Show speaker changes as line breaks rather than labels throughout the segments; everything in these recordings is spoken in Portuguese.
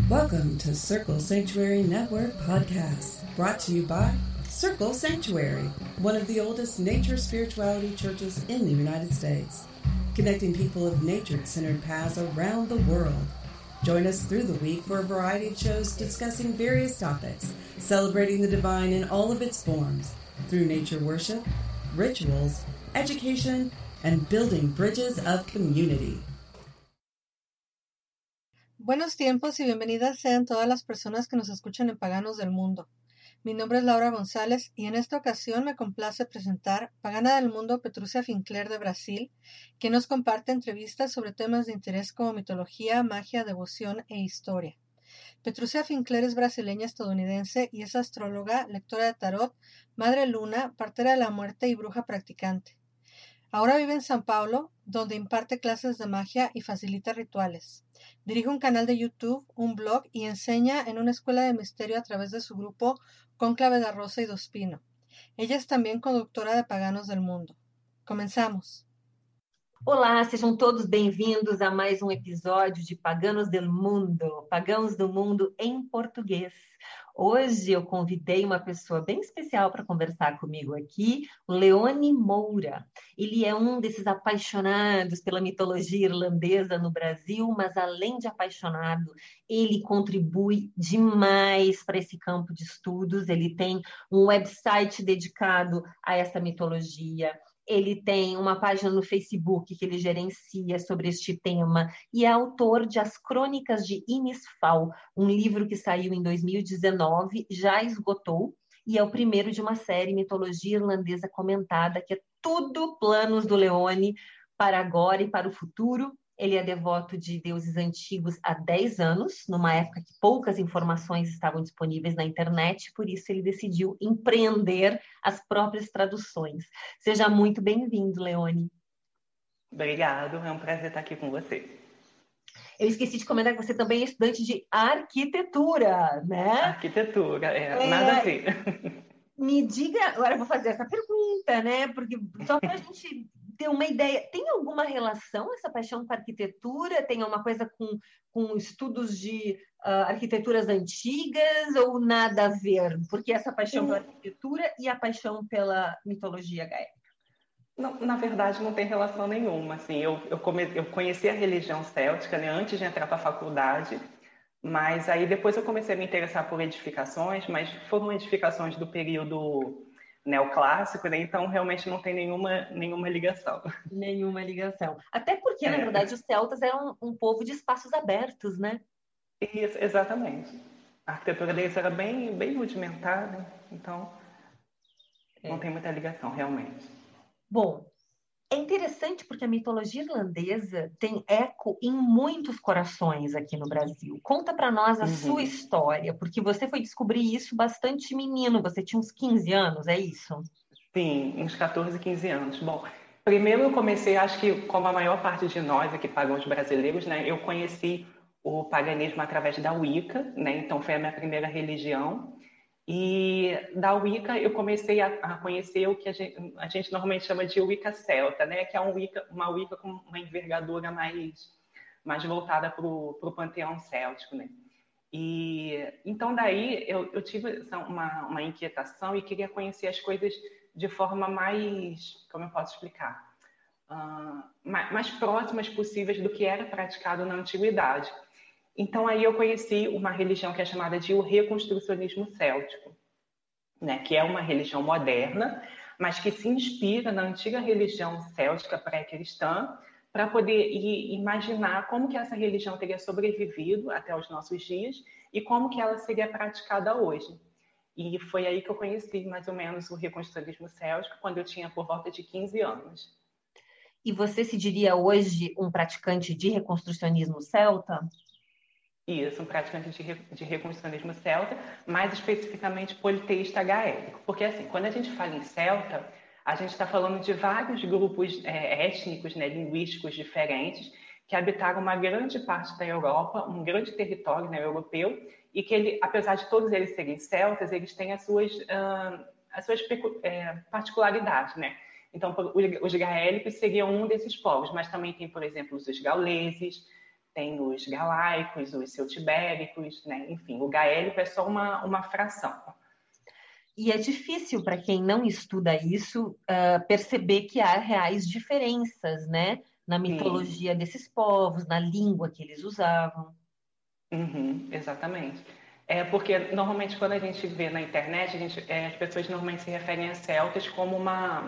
Welcome to Circle Sanctuary Network Podcast, brought to you by Circle Sanctuary, one of the oldest nature spirituality churches in the United States, connecting people of nature-centered paths around the world. Join us through the week for a variety of shows discussing various topics, celebrating the divine in all of its forms, through nature worship, rituals, education, and building bridges of community.
Buenos tiempos y bienvenidas sean todas las personas que nos escuchan en Paganos del Mundo. Mi nombre es Laura González y en esta ocasión me complace presentar Pagana del Mundo Petrúcia Fincler de Brasil, que nos comparte entrevistas sobre temas de interés como mitología, magia, devoción e historia. Petrúcia Fincler es brasileña estadounidense y es astróloga, lectora de tarot, madre luna, partera de la muerte y bruja practicante. Ahora vive en San Paulo, donde imparte clases de magia y facilita rituales. Dirige un canal de YouTube, un blog y enseña en una escuela de misterio a través de su grupo Cónclave da Rosa e do Espino. Ella es también conductora de Paganos del Mundo. Comenzamos.
Olá, sejam todos bem-vindos a mais um episódio de Paganos do Mundo, Pagãos do Mundo em português. Hoje eu convidei uma pessoa bem especial para conversar comigo aqui, o Leone Moura. Ele é um desses apaixonados pela mitologia irlandesa no Brasil, mas além de apaixonado, ele contribui demais para esse campo de estudos. Ele tem um website dedicado a essa mitologia. Ele tem uma página no Facebook que ele gerencia sobre este tema e é autor de As Crônicas de Inisfal, um livro que saiu em 2019, já esgotou, e é o primeiro de uma série Mitologia Irlandesa Comentada, que é tudo planos do Leone para agora e para o futuro. Ele é devoto de deuses antigos há 10 anos, numa época que poucas informações estavam disponíveis na internet, por isso ele decidiu empreender as próprias traduções. Seja muito bem-vindo, Leone.
Obrigado, é um prazer estar aqui com você.
Eu esqueci de comentar que você também é estudante de arquitetura, né?
Arquitetura, nada a ver.
Me diga, agora eu vou fazer essa pergunta, né? Porque só para a gente ter uma ideia, tem alguma relação essa paixão com a arquitetura? Tem alguma coisa com estudos de arquiteturas antigas ou nada a ver? Porque essa paixão pela arquitetura e a paixão pela mitologia gaélica?
Não, na verdade, não tem relação nenhuma. Assim, eu conheci a religião céltica, né, antes de entrar para a faculdade, mas aí depois eu comecei a me interessar por edificações, mas foram edificações do período neoclássico, né? Então realmente não tem nenhuma ligação.
Nenhuma ligação. Até porque, na verdade, os celtas eram um povo de espaços abertos, né?
Isso, exatamente. A arquitetura deles era bem rudimentar, né? Então não tem muita ligação, realmente.
Bom, é interessante porque a mitologia irlandesa tem eco em muitos corações aqui no Brasil. Conta para nós a sua história, porque você foi descobrir isso bastante menino, você tinha uns 15 anos, é isso?
Sim, uns 14, 15 anos. Bom, primeiro eu comecei, acho que como a maior parte de nós aqui pagãos brasileiros, né, eu conheci o paganismo através da Wicca, né, então foi a minha primeira religião. E da Wicca eu comecei a conhecer o que a gente normalmente chama de Wicca celta, né? Que é uma Wicca com uma envergadura mais voltada para o panteão céltico, né? E então daí eu tive uma inquietação e queria conhecer as coisas de forma mais, como eu posso explicar, mais próximas possíveis do que era praticado na antiguidade. Então, aí eu conheci uma religião que é chamada de o reconstrucionismo céltico, né? Que é uma religião moderna, mas que se inspira na antiga religião céltica pré-cristã para poder imaginar como que essa religião teria sobrevivido até os nossos dias e como que ela seria praticada hoje. E foi aí que eu conheci mais ou menos o reconstrucionismo céltico, quando eu tinha por volta de 15 anos.
E você se diria hoje um praticante de reconstrucionismo celta?
Isso, um praticante de reconstrucionismo celta, mais especificamente politeísta gaélico. Porque, assim, quando a gente fala em celta, a gente está falando de vários grupos étnicos, né, linguísticos diferentes, que habitaram uma grande parte da Europa, um grande território, né, europeu, e que, apesar de todos eles serem celtas, eles têm as suas particularidades, né? Então, os gaélicos seriam um desses povos, mas também tem, por exemplo, os gauleses, tem os galaicos, os celtibéricos, né? Enfim, o gaélico é só uma fração.
E é difícil para quem não estuda isso perceber que há reais diferenças, né? Na mitologia desses povos, na língua que eles usavam.
Exatamente. Porque normalmente quando a gente vê na internet, as pessoas normalmente se referem a celtas como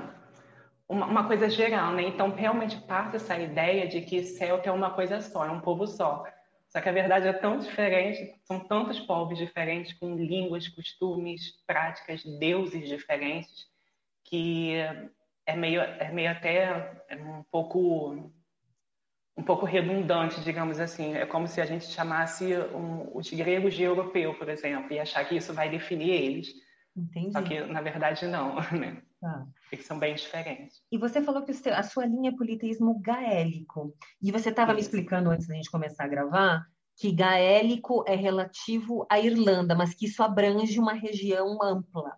uma coisa geral, né? Então realmente passa essa ideia de que celta é uma coisa só, é um povo só. Só que a verdade é tão diferente, são tantos povos diferentes, com línguas, costumes, práticas, deuses diferentes, que é meio até um pouco redundante, digamos assim. É como se a gente chamasse os gregos de europeu, por exemplo, e achar que isso vai definir eles.
Entendi.
Só que, na verdade, não, né? Eles são bem diferentes.
E você falou que a sua linha é politeísmo gaélico. E você estava me explicando antes da gente começar a gravar que gaélico é relativo à Irlanda, mas que isso abrange uma região ampla.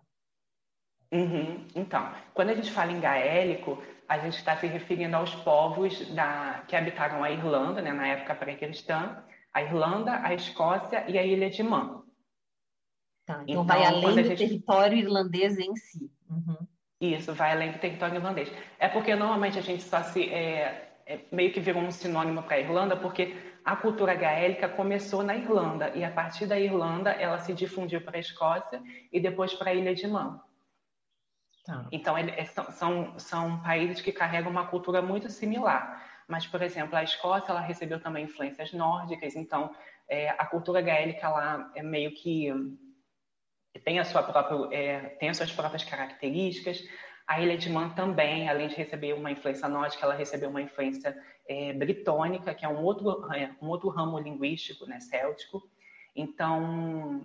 Então, quando a gente fala em gaélico, a gente está se referindo aos povos que habitaram a Irlanda, né, na época pré-cristã, a Irlanda, a Escócia e a Ilha de Man.
Tá, então vai além do território irlandês em si.
Isso, vai além do território irlandês. É porque normalmente a gente só meio que virou um sinônimo para a Irlanda, porque a cultura gaélica começou na Irlanda, e a partir da Irlanda ela se difundiu para a Escócia e depois para a Ilha de Man.
Tá.
Então, são países que carregam uma cultura muito similar. Mas, por exemplo, a Escócia ela recebeu também influências nórdicas, então a cultura gaélica lá é meio que tem as suas próprias características. A Ilha de Man também, além de receber uma influência nórdica, ela recebeu uma influência britônica, que é um outro ramo linguístico, né, céltico. Então,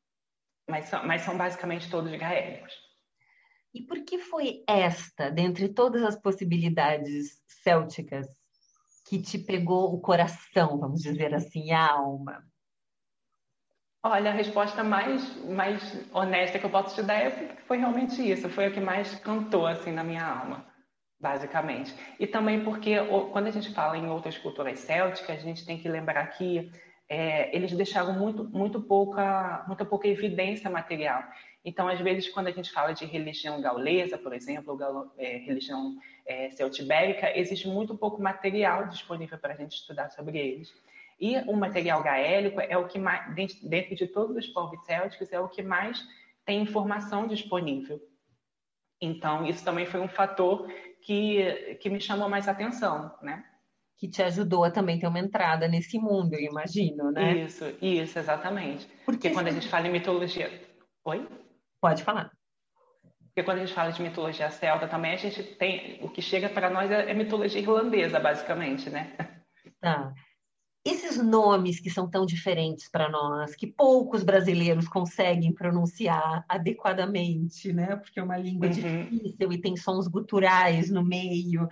mas são basicamente todos gaélicos.
E por que foi dentre todas as possibilidades célticas, que te pegou o coração, vamos dizer assim, a alma?
Olha, a resposta mais honesta que eu posso te dar é que foi realmente isso. Foi o que mais cantou assim na minha alma, basicamente. E também porque quando a gente fala em outras culturas célticas, a gente tem que lembrar que eles deixaram muito pouca evidência material. Então, às vezes, quando a gente fala de religião gaulesa, por exemplo, religião celtibérica, existe muito pouco material disponível para a gente estudar sobre eles. E o material gaélico é o que mais, dentro de todos os povos célticos, é o que mais tem informação disponível. Então, isso também foi um fator que me chamou mais atenção, né?
Que te ajudou a também ter uma entrada nesse mundo, eu imagino, né?
Isso, exatamente. Porque quando a gente fala em mitologia... Oi?
Pode falar.
Porque quando a gente fala de mitologia celta também, a gente tem... O que chega para nós é mitologia irlandesa, basicamente, né?
Tá. Esses nomes que são tão diferentes para nós, que poucos brasileiros conseguem pronunciar adequadamente, né? Porque é uma língua difícil e tem sons guturais no meio.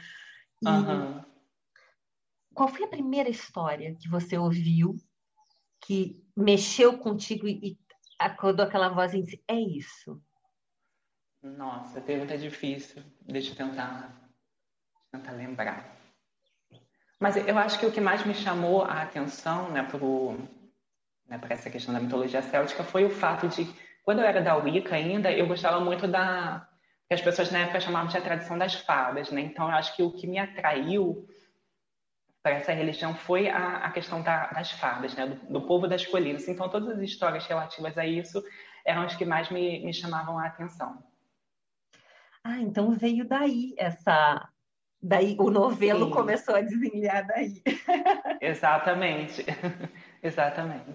Qual foi a primeira história que você ouviu que mexeu contigo e acordou aquela voz e disse, é isso?
Nossa, pergunta difícil. Deixa eu tentar lembrar. Mas eu acho que o que mais me chamou a atenção, né, para essa questão da mitologia céltica foi o fato de, quando eu era da Wicca ainda, eu gostava muito que as pessoas na época chamavam de a tradição das fadas, né? Então eu acho que o que me atraiu para essa religião foi a questão das fadas, né? Do povo das colinas. Então todas as histórias relativas a isso eram as que mais me chamavam a atenção.
Ah, então veio daí Daí o novelo começou a desenhar daí.
Exatamente. Exatamente.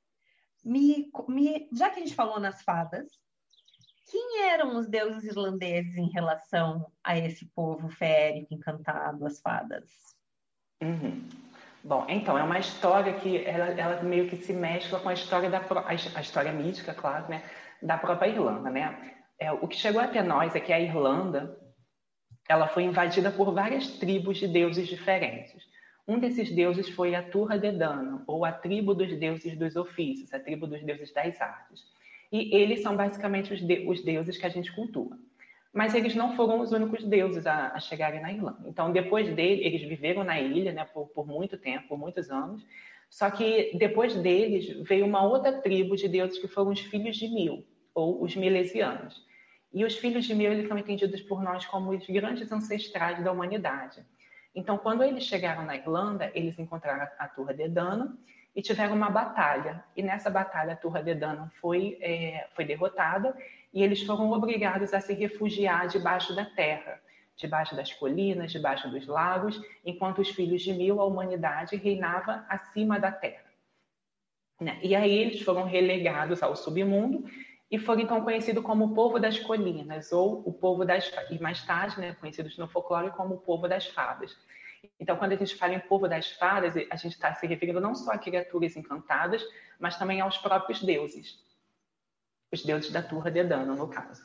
Já que a gente falou nas fadas, quem eram os deuses irlandeses em relação a esse povo férico, encantado, as fadas?
Bom, então, é uma história que ela meio que se mescla com a história a história mítica, claro, né, da própria Irlanda, né? O que chegou até nós é que a Irlanda ela foi invadida por várias tribos de deuses diferentes. Um desses deuses foi a Tuatha Dé Danann, ou a tribo dos deuses dos ofícios, a tribo dos deuses das artes. E eles são basicamente os deuses que a gente cultua. Mas eles não foram os únicos deuses a chegarem na Irlanda. Então, depois dele, eles viveram na ilha, né, por muito tempo, por muitos anos, Só que depois deles veio uma outra tribo de deuses que foram os filhos de Mil, ou os milesianos. E os filhos de Mil, eles são entendidos por nós como os grandes ancestrais da humanidade. Então, quando eles chegaram na Irlanda, eles encontraram a Tuatha Dé Danann e tiveram uma batalha. E nessa batalha, a Tuatha Dé Danann foi derrotada e eles foram obrigados a se refugiar debaixo da terra, debaixo das colinas, debaixo dos lagos, enquanto os filhos de Mil, a humanidade, reinava acima da terra. E aí eles foram relegados ao submundo e foram então conhecidos como o povo das colinas, ou o povo das... E mais tarde, né, conhecidos no folclore como o povo das fadas. Então, quando a gente fala em povo das fadas, a gente está se referindo não só a criaturas encantadas, mas também aos próprios deuses. Os deuses da Tuatha Dé Danann, no caso.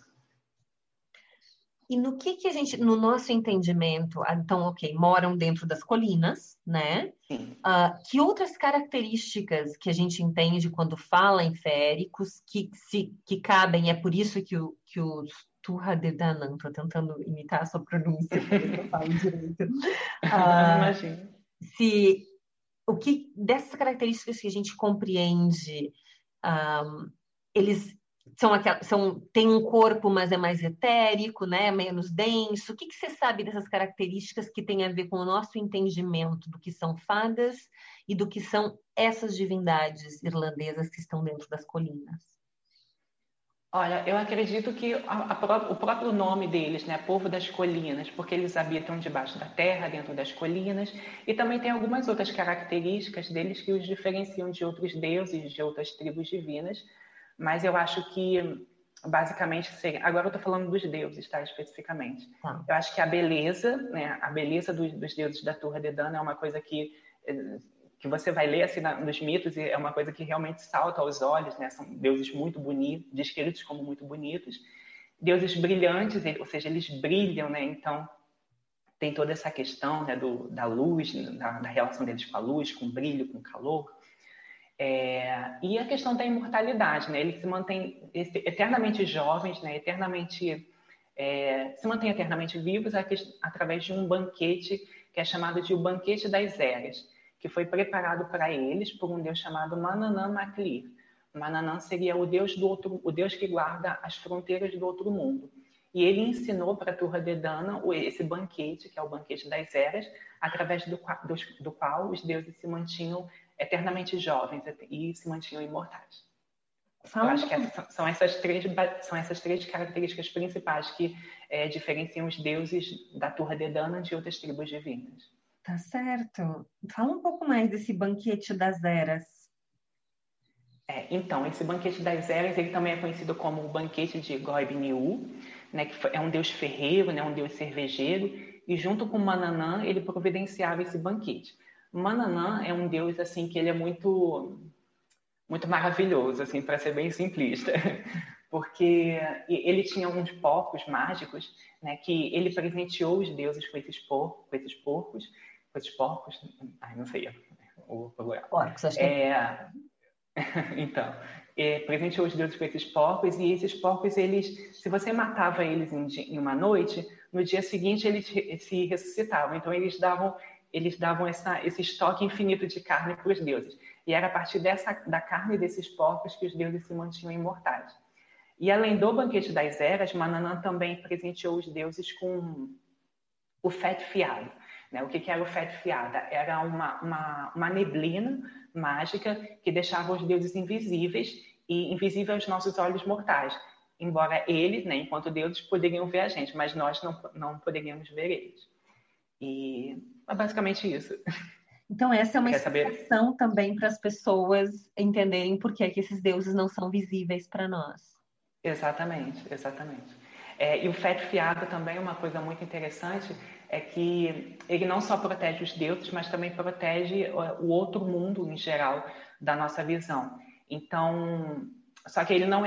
E no que a gente, no nosso entendimento, então, ok, moram dentro das colinas, né?
Sim.
Que outras características que a gente entende quando fala em féricos que cabem, é por isso que os Tuatha Dé Danann, estou tentando imitar a sua pronúncia, porque eu não falo direito.
Imagina.
O que dessas características que a gente compreende, eles têm um corpo, mas é mais etérico, né? Menos denso. O que você sabe dessas características que têm a ver com o nosso entendimento do que são fadas e do que são essas divindades irlandesas que estão dentro das colinas?
Olha, eu acredito que o próprio nome deles, né, Povo das Colinas, porque eles habitam debaixo da terra, dentro das colinas, e também tem algumas outras características deles que os diferenciam de outros deuses, de outras tribos divinas, mas eu acho que, basicamente, agora eu estou falando dos deuses, tá, especificamente. Eu acho que a beleza, né, a beleza dos deuses da Tuatha Dé Danann é uma coisa que você vai ler assim, nos mitos e é uma coisa que realmente salta aos olhos, né? São deuses muito bonitos, descritos como muito bonitos, deuses brilhantes, ou seja, eles brilham, né? Então tem toda essa questão, né, da luz, da relação deles com a luz, com o brilho, com o calor. E a questão da imortalidade, né? Eles se mantêm eternamente jovens, né? Se mantêm eternamente vivos através de um banquete que é chamado de o Banquete das Eras, que foi preparado para eles por um deus chamado Manannán mac Lir. Manannán seria o deus que guarda as fronteiras do outro mundo. E ele ensinou para Tuatha Dé Danann esse banquete, que é o Banquete das Eras, através do qual os deuses se mantinham eternamente jovens e se mantinham imortais. Eu acho que são essas três características principais que diferenciam os deuses da Tuatha Dé Danann de outras tribos divinas.
Tá certo. Fala um pouco mais desse Banquete das Eras.
Então, esse Banquete das Eras, ele também é conhecido como o Banquete de Goib Niu, né, que é um deus ferreiro, né, um deus cervejeiro, e junto com Manannán, ele providenciava esse banquete. Manannán é um deus assim que ele é muito muito maravilhoso, assim, para ser bem simplista, porque ele tinha uns porcos mágicos, né, que ele presenteou os deuses com esses porcos, ai, não sei o plural.
Porcos, acho que
Então, presenteou os deuses com esses porcos, e esses porcos, se você matava eles em uma noite, no dia seguinte eles se ressuscitavam. Então eles davam esse estoque infinito de carne para os deuses. E era a partir da carne desses porcos que os deuses se mantinham imortais. E além do Banquete das Eras, Manannán também presenteou os deuses com o feto fiado. Né? O que era o feto fiado? Era uma neblina mágica que deixava os deuses invisíveis e invisíveis aos nossos olhos mortais. Embora eles, né, enquanto deuses, poderiam ver a gente, mas nós não poderíamos ver eles. E é basicamente isso.
Então, essa é uma explicação também para as pessoas entenderem por que esses deuses não são visíveis para nós.
Exatamente. E o feto fiado também é uma coisa muito interessante, é que ele não só protege os deuses, mas também protege o outro mundo em geral da nossa visão. Então, só que ele não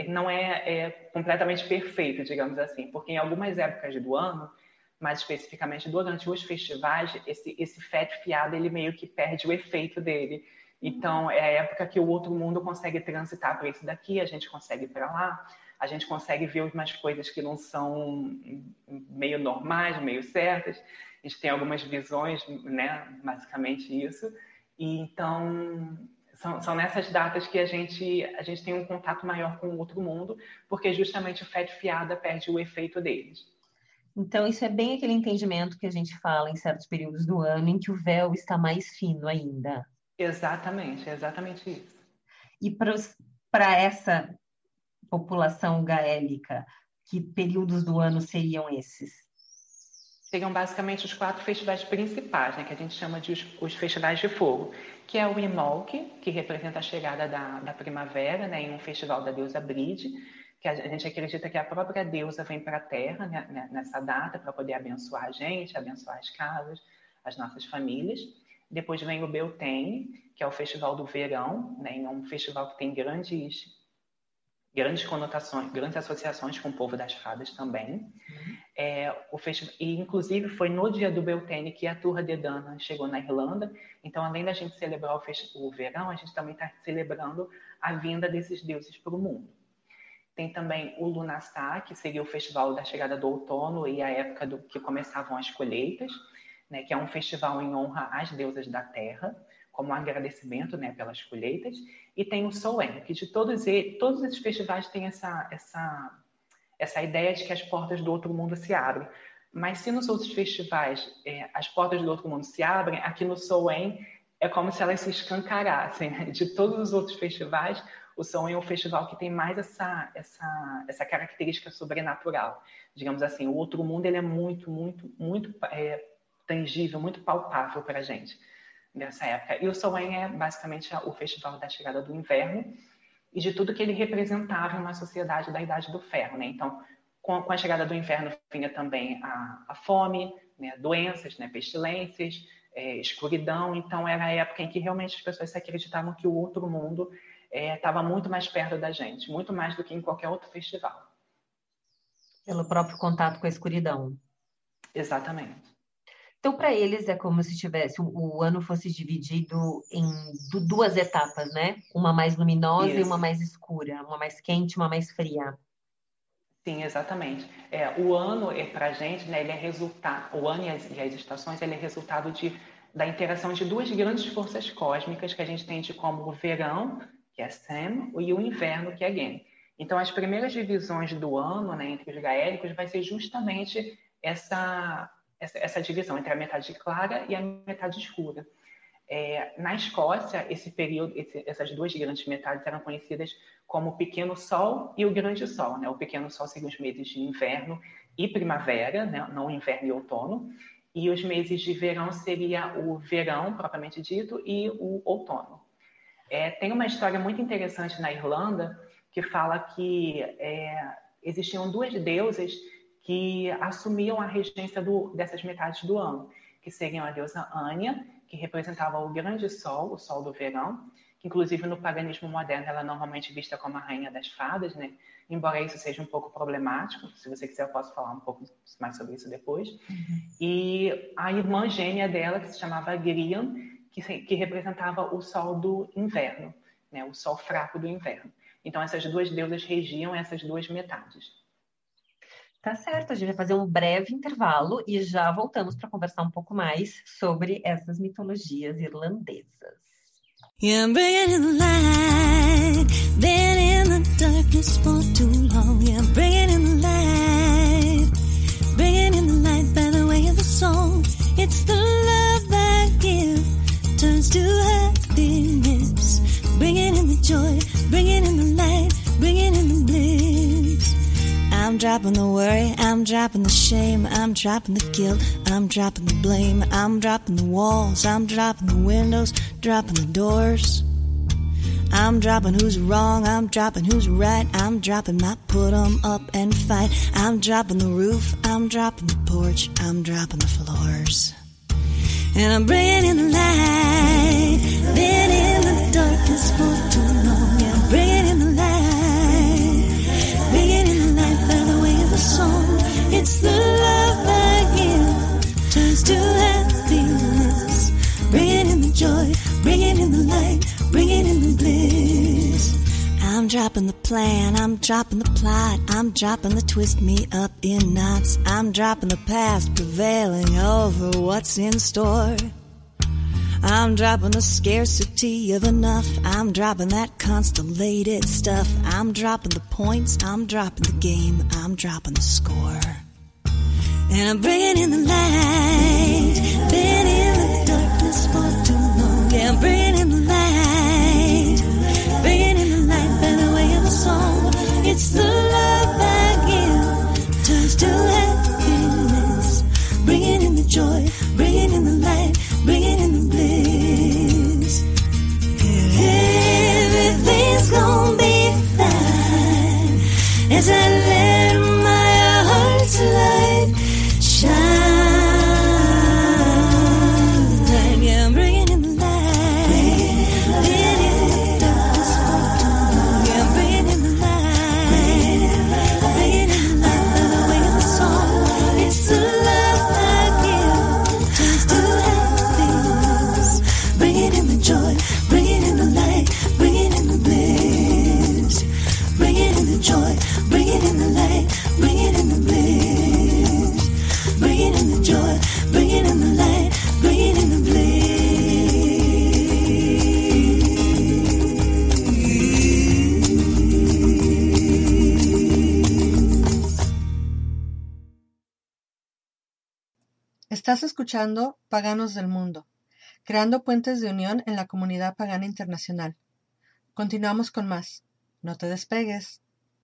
é completamente perfeito, digamos assim, porque em algumas épocas do ano, mais especificamente durante os festivais, esse feto fiado, ele meio que perde o efeito dele. Então, é a época que o outro mundo consegue transitar para esse daqui, a gente consegue ir para lá, a gente consegue ver umas coisas que não são meio normais, meio certas. A gente tem algumas visões, né? Basicamente isso. E então são nessas datas que a gente tem um contato maior com o outro mundo, porque justamente o fé de fiada perde o efeito deles.
Então, isso é bem aquele entendimento que a gente fala em certos períodos do ano, em que o véu está mais fino ainda.
Exatamente, é exatamente isso.
E para essa população gaélica, que períodos do ano seriam esses?
Seriam basicamente os 4 festivais principais, né, que a gente chama de os festivais de fogo, que é o Imbolc, que representa a chegada da primavera, né, em um festival da deusa Bride, que a gente acredita que a própria deusa vem para a Terra, né, nessa data para poder abençoar a gente, abençoar as casas, as nossas famílias. Depois vem o Beltane, que é o festival do verão, né, é um festival que tem grandes conotações, grandes associações com o povo das fadas também. E inclusive foi no dia do Beltane que a Tuatha Dé Danann chegou na Irlanda. Então, além da gente celebrar o verão, a gente também está celebrando a vinda desses deuses para o mundo. Tem também o Lughnasadh, que seria o festival da chegada do outono e a época que começavam as colheitas, né, que é um festival em honra às deusas da terra, como um agradecimento, né, pelas colheitas. E tem o Samhain, que de todos esses festivais têm essa ideia de que as portas do outro mundo se abrem. Mas se nos outros festivais as portas do outro mundo se abrem, aqui no Samhain é como se elas se escancarassem. De todos os outros festivais, o Samhain é o festival que tem mais essa característica sobrenatural. Digamos assim, o outro mundo ele é muito, muito, muito tangível, muito palpável para a gente nessa época. E o Samhain é basicamente o festival da chegada do inverno e de tudo que ele representava em uma sociedade da Idade do Ferro, né? Então, com a chegada do inverno vinha também a fome, né? Doenças, né? Pestilências, escuridão. Então, era a época em que realmente as pessoas se acreditavam que o outro mundo estava muito mais perto da gente, muito mais do que em qualquer outro festival.
Pelo próprio contato com a escuridão.
Exatamente.
Então, para eles, é como se o ano fosse dividido em 2 etapas, né? Uma mais luminosa e uma mais escura, uma mais quente e uma mais fria.
Sim, exatamente. O ano, para a gente, né, ele é resultado, o ano e as estações, ele é resultado da interação de 2 grandes forças cósmicas que a gente tem como o verão, que é Sem, e o inverno, que é Gen. Então, as primeiras divisões do ano, né, entre os gaélicos, vai ser justamente essa divisão entre a metade clara e a metade escura. Na Escócia, esse período, essas 2 grandes metades eram conhecidas como o Pequeno Sol e o Grande Sol, né? O Pequeno Sol seria os meses de inverno e primavera, né? Não inverno e outono, e os meses de verão seria o verão, propriamente dito, e o outono. Tem uma história muito interessante na Irlanda que fala que existiam 2 deusas que assumiam a regência dessas metades do ano, que seriam a deusa Anya, que representava o grande sol, o sol do verão, que inclusive no paganismo moderno ela é normalmente vista como a rainha das fadas, né? Embora isso seja um pouco problemático, se você quiser eu posso falar um pouco mais sobre isso depois. E a irmã gêmea dela, que se chamava Grian, que representava o sol do inverno, né? O sol fraco do inverno. Então essas 2 deusas regiam essas 2 metades.
Tá certo, a gente vai fazer um breve intervalo e já voltamos para conversar um pouco mais sobre essas mitologias irlandesas.
Yeah, I'm bringing in the light, been in the darkness for too long. Yeah, I'm bringing in the light by the way of the song. It's the love I give turns to happiness. Bringing in the joy, bringing in the light, bringing in the bliss. I'm dropping the worry, I'm dropping the shame, I'm dropping the guilt, I'm dropping the blame, I'm dropping the walls, I'm dropping the windows, dropping the doors. I'm dropping who's wrong, I'm dropping who's right, I'm dropping my put 'em up and fight. I'm dropping the roof, I'm dropping the porch, I'm dropping the floors. And I'm bringing in the light, been in the darkness for too long. Yeah, I'm bringing in the light, bringing in the light by the way of the song. It's the love I give turns to happiness. Bringing in the joy, bringing in the light, bringing in the bliss. I'm dropping the plan, I'm dropping the plot, I'm dropping the twist me up in knots. I'm dropping the past, prevailing over what's in store. I'm dropping the scarcity of enough. I'm dropping that constellated stuff. I'm dropping the points. I'm dropping the game. I'm dropping the score. And I'm bringing in the light. Been in the darkness for too long. Yeah, I'm bringing in the light. Bringing in the light by the way of the song. It's the love I give turns to happiness. Bringing in the joy. Bringing in the light. Bringing in the bliss. Everything's gonna be fine as I let my heart's light shine. Yeah, I'm bringing in the light. Bringing in the darkness for too long. Yeah, I'm bringing in the light. Bringing in the light by the way of the song. It's the love I give turns to happiness. Bringing in the joy. Bringing in the light. Bringing in the bliss. Bringing in the joy. Bringing in the light. Bringing in the bliss. Bringing in the joy, bringing in the light, bringing in the bliss.
Estás escuchando Paganos del Mundo, creando puentes de unión en la comunidad pagana internacional. Continuamos con más. No te despegues.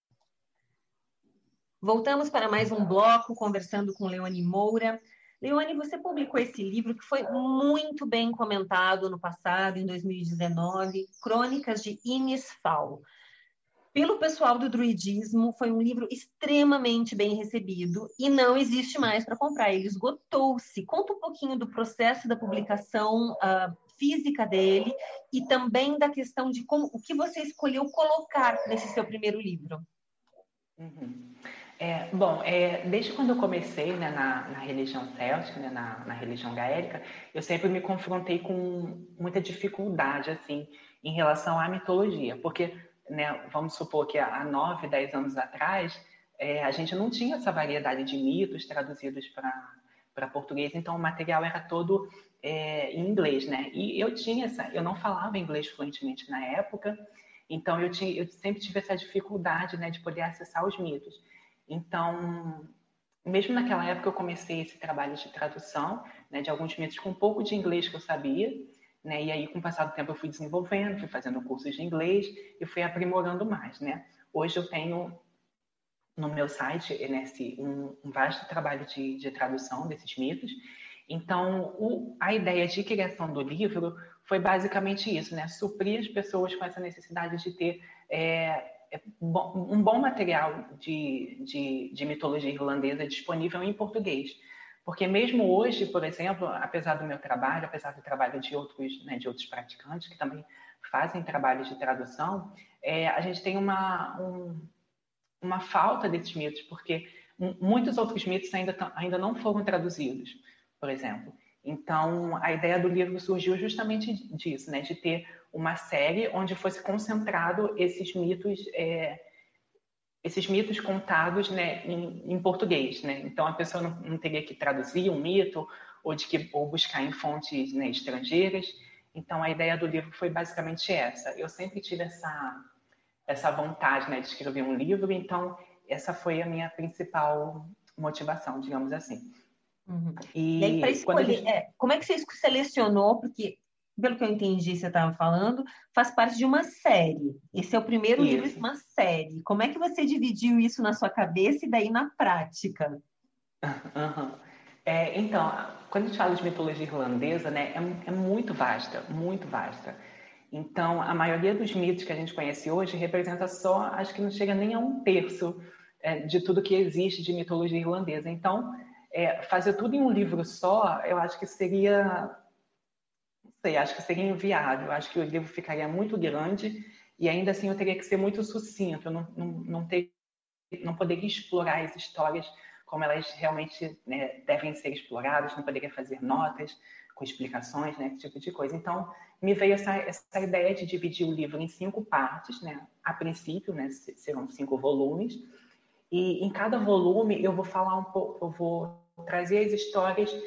Voltamos para mais um bloco, conversando com Leone Moura. Leone, você publicou esse livro que foi muito bem comentado no passado, em 2019, Crônicas de Inisfal. Pelo pessoal do druidismo, foi um livro extremamente bem recebido e não existe mais para comprar, ele esgotou-se. Conta um pouquinho do processo da publicação física dele e também da questão de o que você escolheu colocar nesse seu primeiro livro.
Uhum. Desde quando eu comecei, né, na religião céltica, né, na religião gaélica, eu sempre me confrontei com muita dificuldade assim, em relação à mitologia, porque, né, vamos supor que há 9, 10 anos atrás, a gente não tinha essa variedade de mitos traduzidos para português, então o material era todo em inglês, né? E eu não falava inglês fluentemente na época, então eu sempre tive essa dificuldade, né, de poder acessar os mitos. Então, mesmo naquela época, eu comecei esse trabalho de tradução, né, de alguns mitos com um pouco de inglês que eu sabia, né, e aí, com o passar do tempo, eu fui desenvolvendo, fui fazendo cursos de inglês e fui aprimorando mais, né. Hoje eu tenho no meu site, né, um vasto trabalho de tradução desses mitos. Então, a ideia de criação do livro foi basicamente isso, né, suprir as pessoas com essa necessidade de ter um bom material de mitologia irlandesa disponível em português. Porque mesmo hoje, por exemplo, apesar do meu trabalho, apesar do trabalho de outros, né, de outros praticantes que também fazem trabalhos de tradução, a gente tem uma falta desses mitos, porque muitos outros mitos ainda não foram traduzidos, por exemplo. Então, a ideia do livro surgiu justamente disso, né, de ter uma série onde fosse concentrado esses mitos contados, né, em português, né? Então a pessoa não teria que traduzir um mito ou buscar em fontes, né, estrangeiras. Então a ideia do livro foi basicamente essa. Eu sempre tive essa vontade, né, de escrever um livro, então essa foi a minha principal motivação, digamos assim.
Uhum. E aí, para escolher, como é que você selecionou? Porque, pelo que eu entendi, você estava falando, faz parte de uma série. Esse é o primeiro livro de uma série. Como é que você dividiu isso na sua cabeça e daí na prática?
Uhum. Então, quando a gente fala de mitologia irlandesa, né, é muito vasta, muito vasta. Então, a maioria dos mitos que a gente conhece hoje representa só, acho que não chega nem a 1/3 de tudo que existe de mitologia irlandesa. Então, fazer tudo em um livro só, eu acho que seria... acho que seria inviável. Acho que o livro ficaria muito grande e ainda assim eu teria que ser muito sucinto. Eu não poderia explorar as histórias como elas realmente, né, devem ser exploradas. Não poderia fazer notas com explicações, né, esse tipo de coisa. Então, me veio essa ideia de dividir o livro em 5 partes, né? A princípio, né, serão 5 volumes. E em cada volume eu vou falar um pouco, eu vou trazer as histórias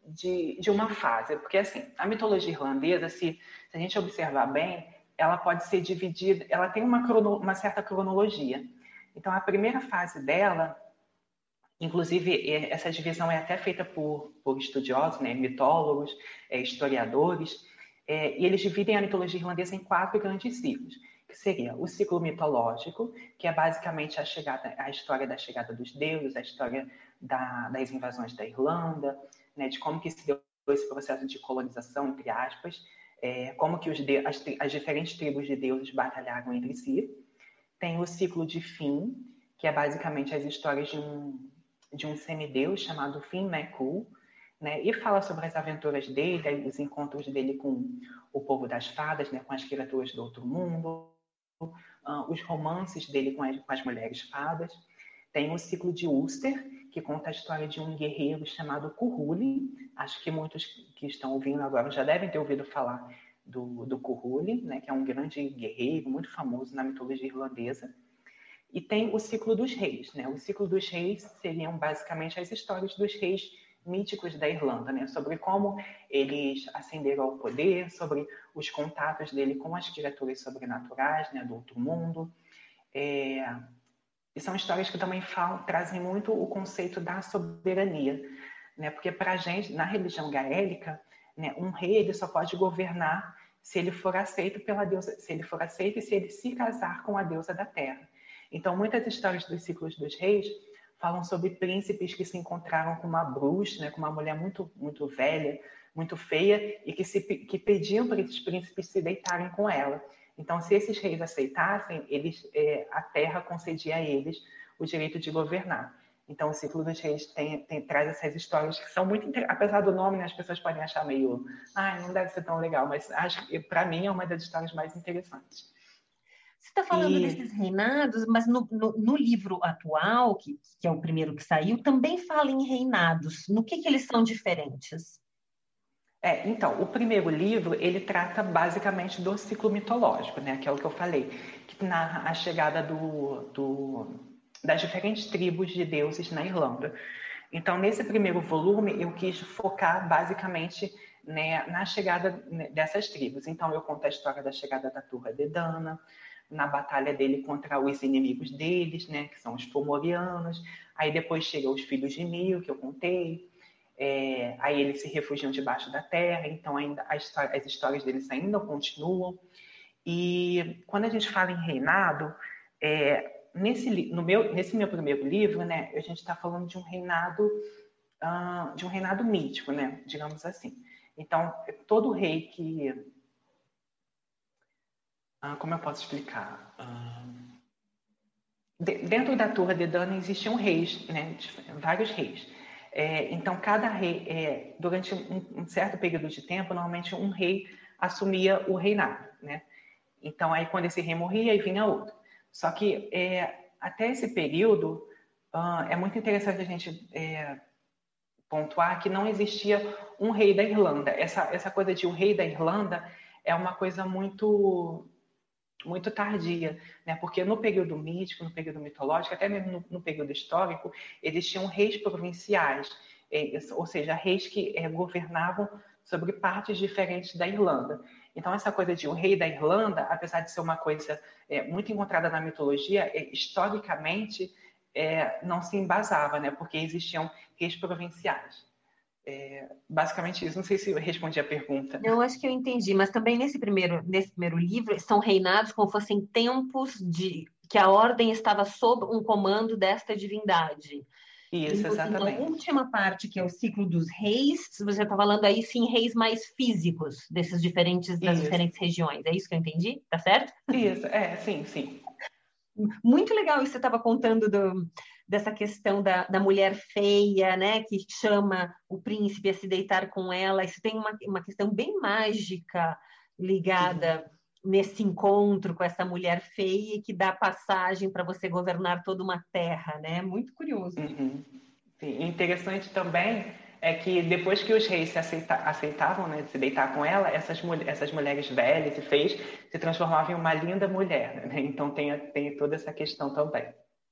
de uma fase, porque assim, a mitologia irlandesa, se a gente observar bem, ela pode ser dividida, ela tem uma certa cronologia. Então, a primeira fase dela, inclusive, essa divisão é até feita por estudiosos, né, mitólogos, historiadores, e eles dividem a mitologia irlandesa em 4 grandes ciclos, que seria o ciclo mitológico, que é basicamente a história da chegada dos deuses, a história das invasões da Irlanda, né, de como que se deu esse processo de colonização, entre aspas, como que as diferentes tribos de deuses batalharam entre si. Tem o ciclo de Finn, que é basicamente as histórias de um semideus chamado Finn McCool, né, e fala sobre as aventuras dele, os encontros dele com o povo das fadas, né, com as criaturas do outro mundo, os romances dele com as mulheres fadas. Tem o ciclo de Ulster, que conta a história de um guerreiro chamado Cuchulainn. Acho que muitos que estão ouvindo agora já devem ter ouvido falar do Cuchulainn, né, que é um grande guerreiro, muito famoso na mitologia irlandesa. E tem o ciclo dos reis, né? O ciclo dos reis seriam basicamente as histórias dos reis míticos da Irlanda, né? Sobre como eles ascenderam ao poder, sobre os contatos dele com as criaturas sobrenaturais, né, do outro mundo. E são histórias que também trazem muito o conceito da soberania, né? Porque para a gente, na religião gaélica, né, um rei ele só pode governar se ele for aceito pela deusa, se ele for aceito e se ele se casar com a deusa da terra. Então, muitas histórias dos ciclos dos reis falam sobre príncipes que se encontraram com uma bruxa, né, com uma mulher muito, muito velha, muito feia, e que pediam para esses príncipes se deitarem com ela. Então, se esses reis aceitassem, a terra concedia a eles o direito de governar. Então, o ciclo dos reis traz essas histórias que são muito... Apesar do nome, né, as pessoas podem achar meio... não deve ser tão legal, mas acho que, para mim, é uma das histórias mais interessantes.
Você está falando desses reinados, mas no livro atual, que é o primeiro que saiu, também fala em reinados. No que eles são diferentes?
Então, o primeiro livro, ele trata basicamente do ciclo mitológico, né? Que é o que eu falei, que narra a chegada das diferentes tribos de deuses na Irlanda. Então, nesse primeiro volume, eu quis focar basicamente, né, na chegada dessas tribos. Então, eu conto a história da chegada da Tuatha Dé Danann, na batalha dele contra os inimigos deles, né, que são os Fomorianos. Aí depois chegam os filhos de Mil, que eu contei. Aí eles se refugiam debaixo da terra, então ainda as histórias deles ainda continuam. E quando a gente fala em reinado, nesse meu primeiro livro, né, a gente está falando de um reinado mítico, né, digamos assim. Então, todo rei que... como eu posso explicar? Dentro da Tuatha Dé Danann existiam reis, né, vários reis. Então, cada rei, durante um certo período de tempo, normalmente um rei assumia o reinado, né? Então, aí quando esse rei morria, aí vinha outro. Só que até esse período, é muito interessante a gente pontuar que não existia um rei da Irlanda. Essa coisa de um rei da Irlanda é uma coisa muito, muito tardia, né? Porque no período mítico, no período mitológico, até mesmo no período histórico, existiam reis provinciais, ou seja, reis que governavam sobre partes diferentes da Irlanda. Então, essa coisa de um rei da Irlanda, apesar de ser uma coisa muito encontrada na mitologia, historicamente não se embasava, né? Porque existiam reis provinciais. Basicamente isso. Não sei se eu respondi a pergunta.
Eu acho que eu entendi, mas também nesse primeiro livro são reinados como fossem tempos que a ordem estava sob um comando desta divindade.
Isso, exatamente.
Na última parte, que é o ciclo dos reis, você está falando aí sim reis mais físicos das diferentes regiões. É isso que eu entendi? Tá certo?
Isso, sim.
Muito legal isso que você estava contando dessa questão da mulher feia, né, que chama o príncipe a se deitar com ela. Isso tem uma questão bem mágica ligada nesse encontro com essa mulher feia que dá passagem para você governar toda uma terra, né? Muito curioso.
Uhum. Sim. Interessante também é que depois que os reis aceitavam, né, se deitar com ela, essas mulheres velhas e feias se transformavam em uma linda mulher, né? Então tem toda essa questão também.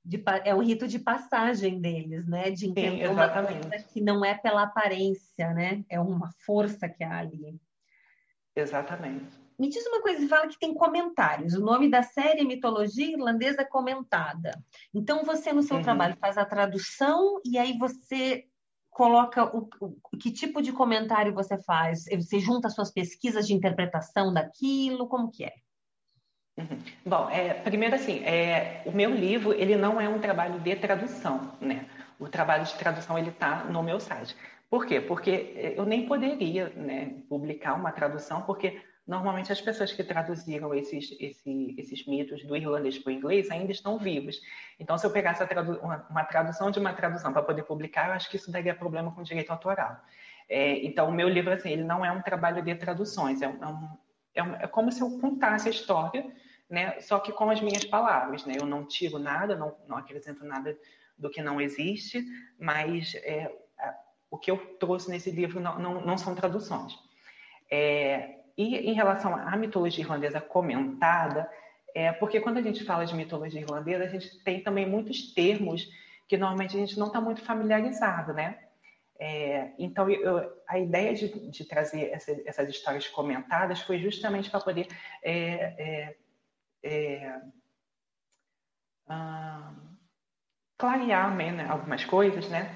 É o rito de passagem deles, né? De entender uma coisa que não é pela aparência, né? É uma força que há ali.
Exatamente.
Me diz uma coisa, você fala que tem comentários. O nome da série é Mitologia Irlandesa Comentada. Então, você, no seu trabalho, faz a tradução e aí você coloca que tipo de comentário você faz? Você junta suas pesquisas de interpretação daquilo? Como que é?
Bom, primeiro assim, o meu livro, ele não é um trabalho de tradução, né? O trabalho de tradução, ele está no meu site. Por quê? Porque eu nem poderia, né, publicar uma tradução, porque normalmente as pessoas que traduziram esses mitos do irlandês para o inglês ainda estão vivos. Então, se eu pegasse uma tradução de uma tradução para poder publicar, eu acho que isso daria problema com o direito autoral. Então, o meu livro, assim, ele não é um trabalho de traduções, é como se eu contasse a história, né, só que com as minhas palavras, né? Eu não tiro nada, não acrescento nada do que não existe, mas o que eu trouxe nesse livro não são traduções. E em relação à mitologia irlandesa comentada, porque quando a gente fala de mitologia irlandesa, a gente tem também muitos termos que normalmente a gente não está muito familiarizado, né? Então, a ideia de trazer essas histórias comentadas foi justamente para poder clarear, né, algumas coisas, né?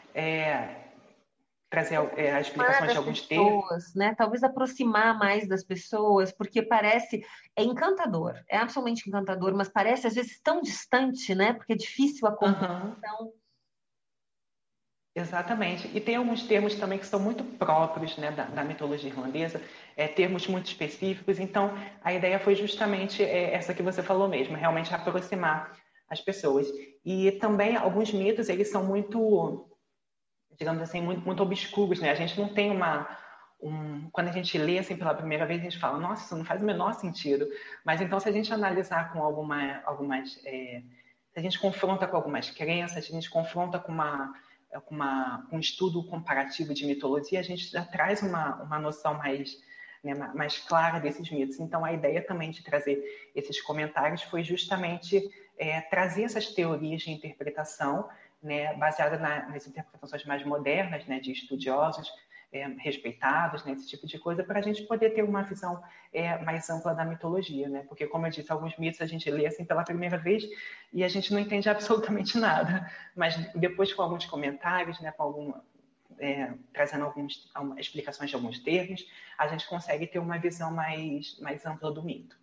Trazer as explicações de alguns termos,
né? Talvez aproximar mais das pessoas, porque parece encantador, é absolutamente encantador, mas parece às vezes tão distante, né? Porque é difícil a compreensão.
Exatamente. E tem alguns termos também que são muito próprios, né, da mitologia irlandesa, termos muito específicos. Então, a ideia foi justamente essa que você falou mesmo, realmente aproximar as pessoas. E também alguns mitos, eles são muito, digamos assim, muito obscuros, né? A gente não tem quando a gente lê assim pela primeira vez, a gente fala, nossa, isso não faz o menor sentido. Mas então, se a gente analisar com se a gente confronta com algumas crenças, se a gente confronta com um estudo comparativo de mitologia, a gente já traz uma noção mais clara desses mitos. Então, a ideia também de trazer esses comentários foi justamente trazer essas teorias de interpretação, né, baseada nas interpretações mais modernas, né, de estudiosos respeitados, né, esse tipo de coisa, para a gente poder ter uma visão mais ampla da mitologia, né? Porque, como eu disse, alguns mitos a gente lê assim pela primeira vez e a gente não entende absolutamente nada, mas depois com alguns comentários, né, trazendo algumas explicações de alguns termos, a gente consegue ter uma visão mais ampla do mito.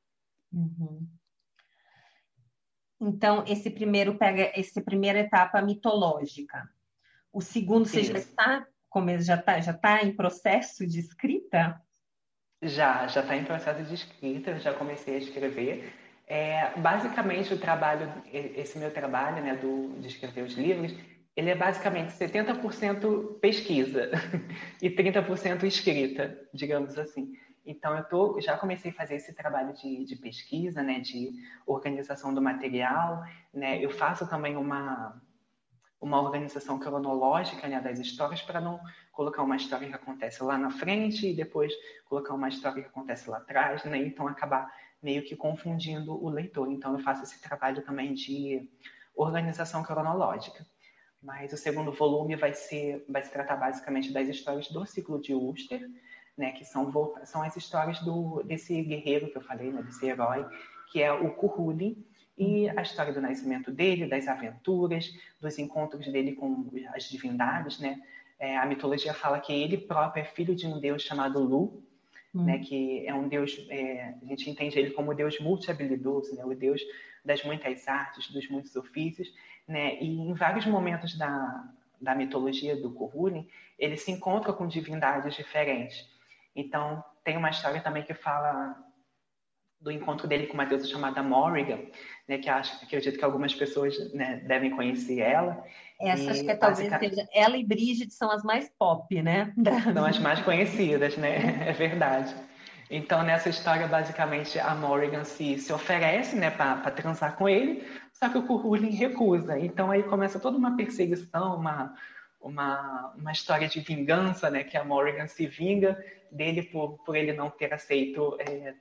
Então, essa primeira etapa mitológica. O segundo, você já está em processo de escrita?
Já está em processo de escrita, eu já comecei a escrever. Basicamente, esse meu trabalho, né, de escrever os livros, ele é basicamente 70% pesquisa e 30% escrita, digamos assim. Então, já comecei a fazer esse trabalho de pesquisa, né, de organização do material, né? Eu faço também uma organização cronológica, né, das histórias, para não colocar uma história que acontece lá na frente e depois colocar uma história que acontece lá atrás, né? Então, acabar meio que confundindo o leitor. Então, eu faço esse trabalho também de organização cronológica. Mas o segundo volume vai se tratar basicamente das histórias do ciclo de Ulster, né, que são as histórias desse guerreiro que eu falei, né, desse herói, que é o Cuchulainn, e a história do nascimento dele, das aventuras, dos encontros dele com as divindades, né? A mitologia fala que ele próprio é filho de um deus chamado Lugh, né, que é um deus, a gente entende ele como deus multi-habilidoso, né, o deus das muitas artes, dos muitos ofícios, né, e em vários momentos da mitologia do Cuchulainn, ele se encontra com divindades diferentes. Então, tem uma história também que fala do encontro dele com uma deusa chamada Morrigan, né, que acredito que algumas pessoas, né, devem conhecer ela.
Acho que talvez seja ela e Brígide são as mais pop, né?
São as mais conhecidas, né? É verdade. Então, nessa história, basicamente, a Morrigan se oferece, né, para transar com ele, só que o Cuchulainn recusa. Então, aí começa toda uma perseguição, uma história de vingança, né, que a Morrigan se vinga dele por ele não ter aceito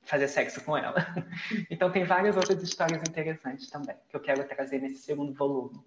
fazer sexo com ela. Então tem várias outras histórias interessantes também, que eu quero trazer nesse segundo volume.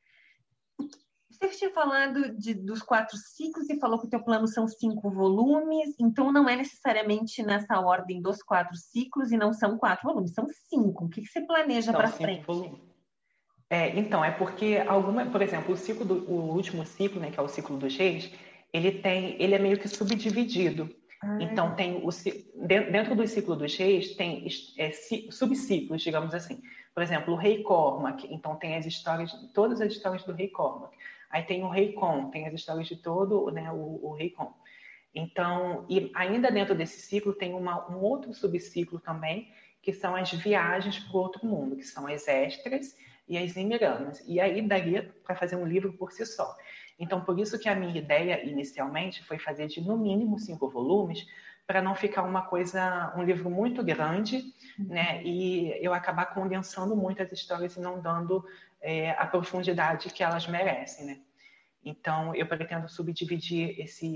Você tinha falado dos 4 ciclos e falou que o teu plano são 5 volumes, então não é necessariamente nessa ordem dos 4 ciclos e não são 4 volumes, são 5. O que você planeja para frente?
Volumes. Então, é porque por exemplo, o último ciclo, né, que é o ciclo dos reis, ele é meio que subdividido. Então, dentro do ciclo dos reis, tem subciclos, digamos assim. Por exemplo, o rei Cormac, então tem todas as histórias do rei Cormac. Aí tem o rei Con, tem as histórias de todo, né, o rei Con. Então, e ainda dentro desse ciclo tem um outro subciclo também, que são as viagens para o outro mundo, que são as Estras e as Imiranas. E aí daria para fazer um livro por si só. Então, por isso que a minha ideia inicialmente foi fazer de no mínimo 5 volumes, para não ficar um livro muito grande, né? E eu acabar condensando muito as histórias e não dando a profundidade que elas merecem, né? Então, eu pretendo subdividir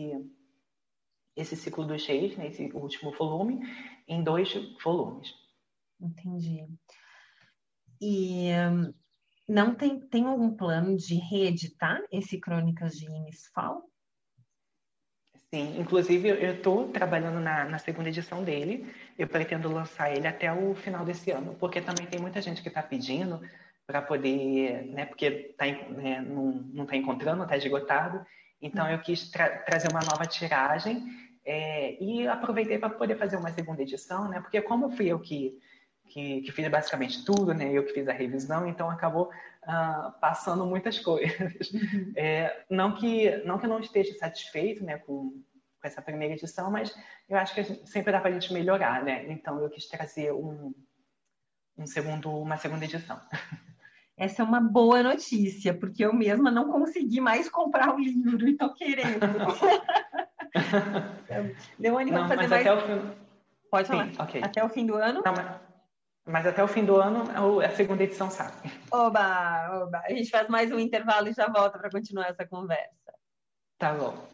esse ciclo dos reis, né, esse último volume, em 2 volumes.
Entendi. E não tem algum plano de reeditar esse Crônicas de Inisfal?
Sim, inclusive eu estou trabalhando na segunda edição dele. Eu pretendo lançar ele até o final desse ano, porque também tem muita gente que está pedindo para poder, né, porque não está encontrando, está esgotado. Então eu quis trazer uma nova tiragem e aproveitei para poder fazer uma segunda edição, né, porque como fui eu que fiz basicamente tudo, né, eu que fiz a revisão, então acabou passando muitas coisas. Não que eu não esteja satisfeito, né, com essa primeira edição, mas eu acho que sempre dá para a gente melhorar, né? Então eu quis trazer uma segunda edição.
Essa é uma boa notícia, porque eu mesma não consegui mais comprar o livro e estou querendo. Leone, vamos fazer mais...
Até o fim...
Pode falar.
Sim, okay.
Até o fim do ano?
Não, mas até o fim do ano a segunda edição sai.
Oba! A gente faz mais um intervalo e já volta para continuar essa conversa.
Tá bom.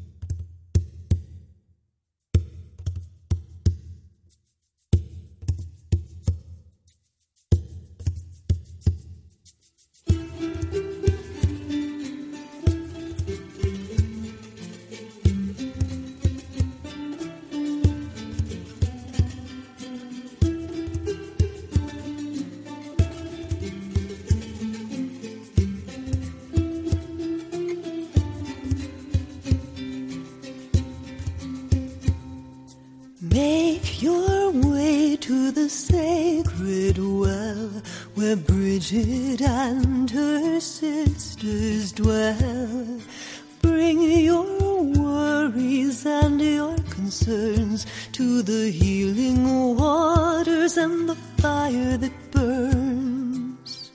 Make your way to the sacred well where Bridget and her sisters dwell. Bring your worries and your concerns to the healing waters and the fire that burns.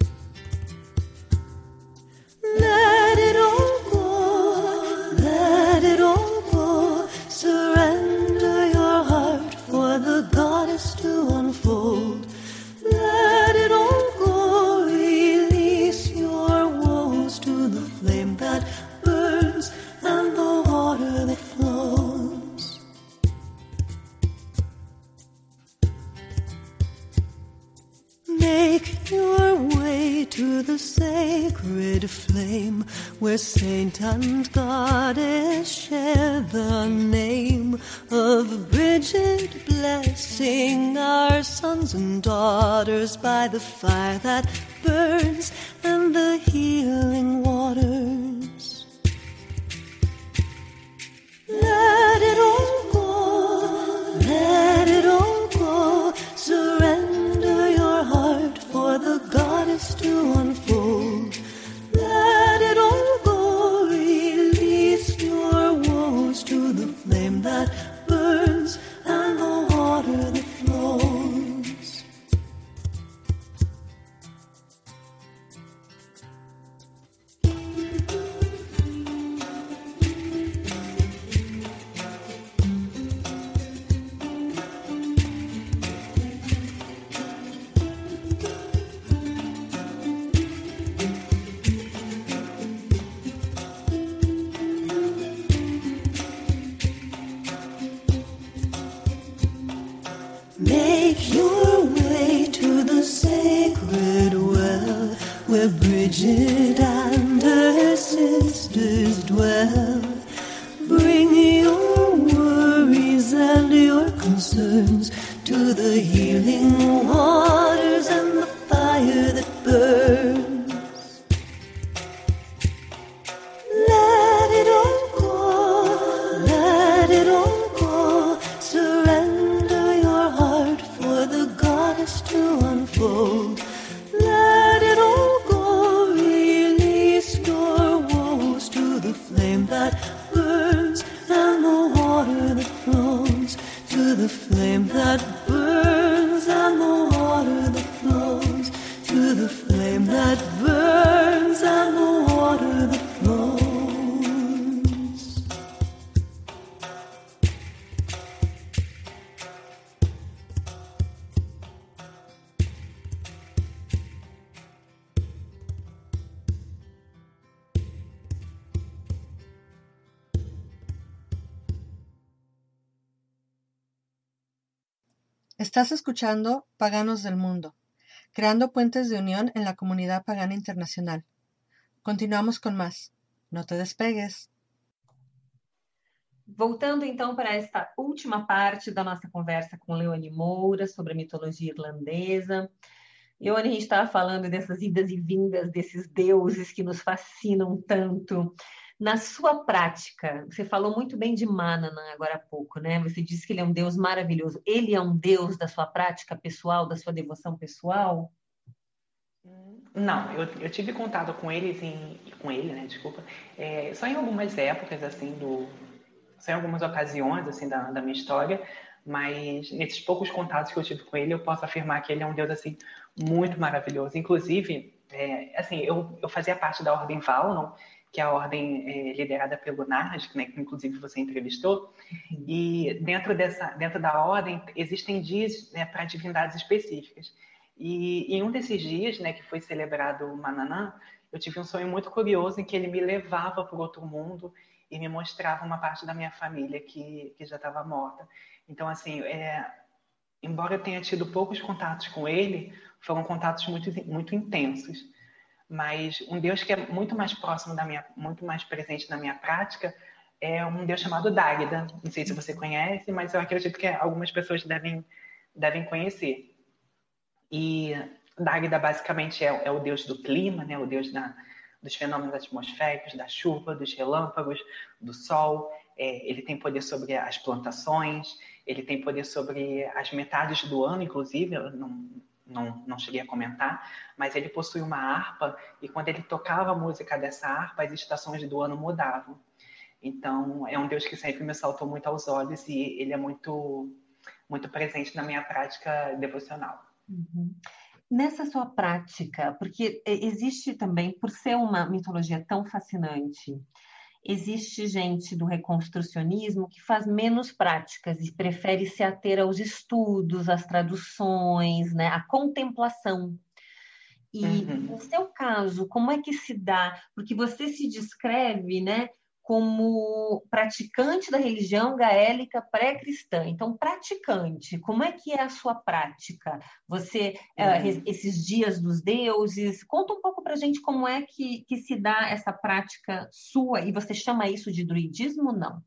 Let it all go, let it all go, surrender your heart for the goddess to unfold. Let it all go, release your woes to the flame that burns and the water that flows. Make your way to the sacred flame where saint and goddess share the name of Bridget, blessing our sons and daughters by the fire that burns and the healing waters. Let it all go, let it all go, surrender your heart for the goddess to unfold. Let it all go, release your woes to the flame that burns and the water that flows. where Bridget and her sisters dwell. Bring your worries and your concerns to the healing waters and the fire that burns. Let it all go, let it all go. Surrender your heart for the goddess to unfold. Let it all go, release your woes to the flame that burns and the water that flows, to the flame that burns and the water that flows, to the flame that burns and the water that flows.
Estás escuchando Paganos del Mundo, creando puentes de unión en la comunidad pagana internacional. Continuamos con más. No te despegues.
Voltando então para esta última parte da nossa conversa com Leone Moura sobre a mitologia irlandesa. Leone, a gente estava falando dessas idas e vindas desses deuses que nos fascinam tanto. Na sua prática, você falou muito bem de Manannan agora há pouco, né? Você disse que ele é um deus maravilhoso. Ele é um deus da sua prática pessoal, da sua devoção pessoal?
Não, eu tive contato com eles né? Desculpa. Só em algumas épocas, assim, só em algumas ocasiões, assim, da minha história. Mas nesses poucos contatos que eu tive com ele, eu posso afirmar que ele é um deus, assim, muito maravilhoso. Inclusive, assim, eu fazia parte da Ordem Valnon, que é a ordem liderada pelo Narras, né, que inclusive você entrevistou, e dentro da ordem existem dias, né, para divindades específicas. E em um desses dias, né, que foi celebrado o Manannan, eu tive um sonho muito curioso em que ele me levava para o outro mundo e me mostrava uma parte da minha família que já estava morta. Então, assim, embora eu tenha tido poucos contatos com ele, foram contatos muito, muito intensos. Mas um Deus que é muito mais próximo muito mais presente na minha prática é um Deus chamado Dagda. Não sei se você conhece, mas eu acredito que algumas pessoas devem conhecer. E Dagda basicamente é o Deus do clima, né? O Deus dos fenômenos atmosféricos, da chuva, dos relâmpagos, do sol. Ele tem poder sobre as plantações, ele tem poder sobre as metades do ano, inclusive. Eu não cheguei a comentar, mas ele possui uma harpa e quando ele tocava a música dessa harpa, as estações do ano mudavam. Então, é um Deus que sempre me saltou muito aos olhos e ele é muito, muito presente na minha prática devocional.
Uhum. Nessa sua prática, porque existe também, por ser uma mitologia tão fascinante, existe gente do reconstrucionismo que faz menos práticas e prefere se ater aos estudos, às traduções, né, à contemplação. E no seu caso, como é que se dá? Porque você se descreve, né, como praticante da religião gaélica pré-cristã. Então, praticante, como é que é a sua prática? Você, esses dias dos deuses, conta um pouco para a gente como é que se dá essa prática sua, e você chama isso de druidismo, não?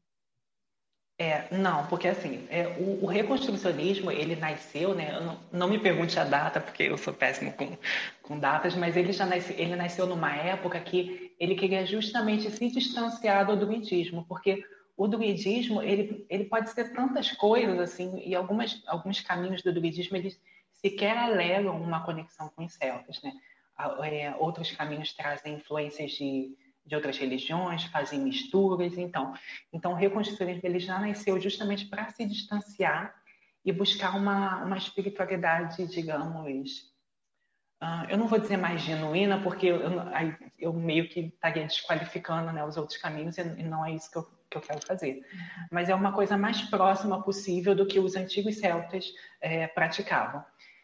Não, porque assim, o reconstrucionismo, ele nasceu, né? Não me pergunte a data, porque eu sou péssimo com datas, mas ele nasceu numa época que ele queria justamente se distanciar do druidismo, porque o druidismo, ele pode ser tantas coisas, assim, e alguns caminhos do druidismo, eles sequer alegam uma conexão com os celtas, né? Outros caminhos trazem influências de outras religiões, fazem misturas. Então o reconstrucionismo ele já nasceu justamente para se distanciar e buscar uma espiritualidade, digamos, eu não vou dizer mais genuína, porque eu meio que estaria desqualificando, né, os outros caminhos, e não é isso que eu quero fazer. Mas é uma coisa mais próxima possível do que os antigos celtas praticavam.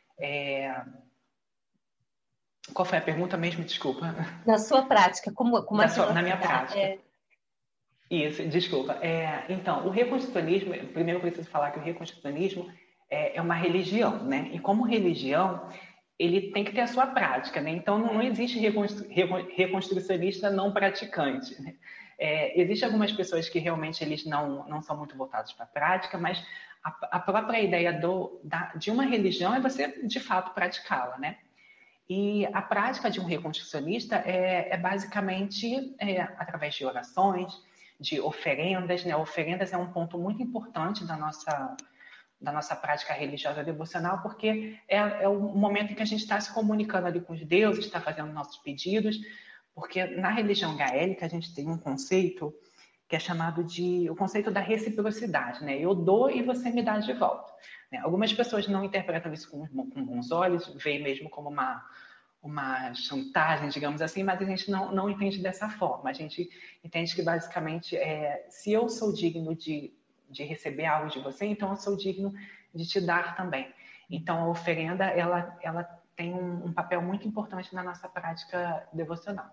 Qual foi a pergunta mesmo? Desculpa.
Na sua prática, como
na minha prática. Isso, desculpa. Então, o reconstrucionismo, primeiro eu preciso falar que o reconstrucionismo é uma religião, né? E como religião, ele tem que ter a sua prática, né? Então, não existe reconstrucionista não praticante, né? Existem algumas pessoas que realmente eles não são muito voltados para a prática, mas a própria ideia de uma religião é você, de fato, praticá-la, né? E a prática de um reconstrucionista é basicamente através de orações, de oferendas, né? Oferendas é um ponto muito importante da nossa prática religiosa devocional, porque é o momento em que a gente está se comunicando ali com os deuses, está fazendo nossos pedidos, porque na religião gaélica a gente tem um conceito que é chamado de o conceito da reciprocidade, né? Eu dou e você me dá de volta. Né? Algumas pessoas não interpretam isso com bons olhos, veem mesmo como uma chantagem, digamos assim, mas a gente não entende dessa forma. A gente entende que, basicamente, se eu sou digno de receber algo de você, então eu sou digno de te dar também. Então, a oferenda, ela tem um papel muito importante na nossa prática devocional.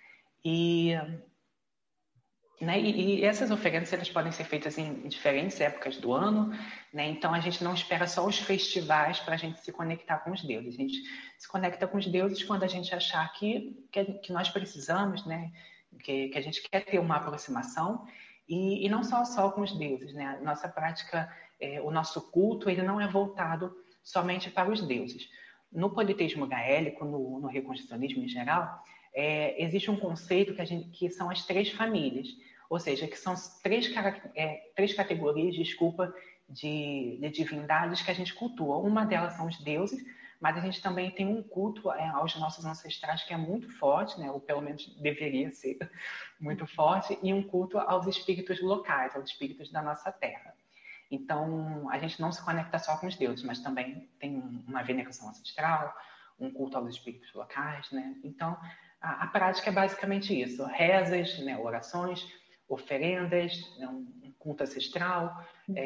Né? E essas oferendas elas podem ser feitas em diferentes épocas do ano, né? Então a gente não espera só os festivais para a gente se conectar com os deuses. A gente se conecta com os deuses quando a gente achar que nós precisamos, né? Que a gente quer ter uma aproximação e não só com os deuses, né? A nossa prática, o nosso culto, ele não é voltado somente para os deuses. No politeísmo gaélico, no reconstrucionismo em geral, existe um conceito que são as 3 famílias, ou seja, que são três categorias, de divindades que a gente cultua. Uma delas são os deuses, mas a gente também tem um culto aos nossos ancestrais que é muito forte, né? Ou pelo menos deveria ser muito forte, e um culto aos espíritos locais, aos espíritos da nossa terra. Então, a gente não se conecta só com os deuses, mas também tem uma veneração ancestral, um culto aos espíritos locais, né? Então, a prática é basicamente isso: rezas, né, orações, oferendas, um culto ancestral,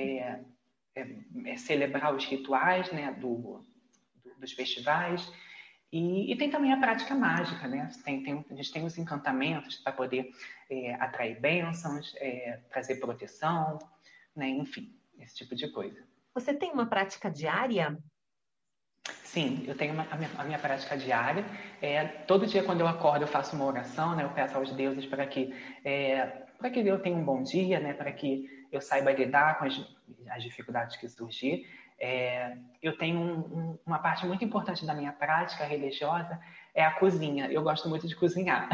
celebrar os rituais, né, dos festivais. E tem também a prática mágica, né? A gente tem os encantamentos para poder atrair bênçãos, trazer proteção, né? Enfim, esse tipo de coisa.
Você tem uma prática diária?
Sim, eu tenho a minha prática diária. Todo dia, quando eu acordo, eu faço uma oração, né? Eu peço aos deuses para que eu tenha um bom dia, né? Para que eu saiba lidar com as dificuldades que surgir. Eu tenho uma parte muito importante da minha prática religiosa, é a cozinha. Eu gosto muito de cozinhar.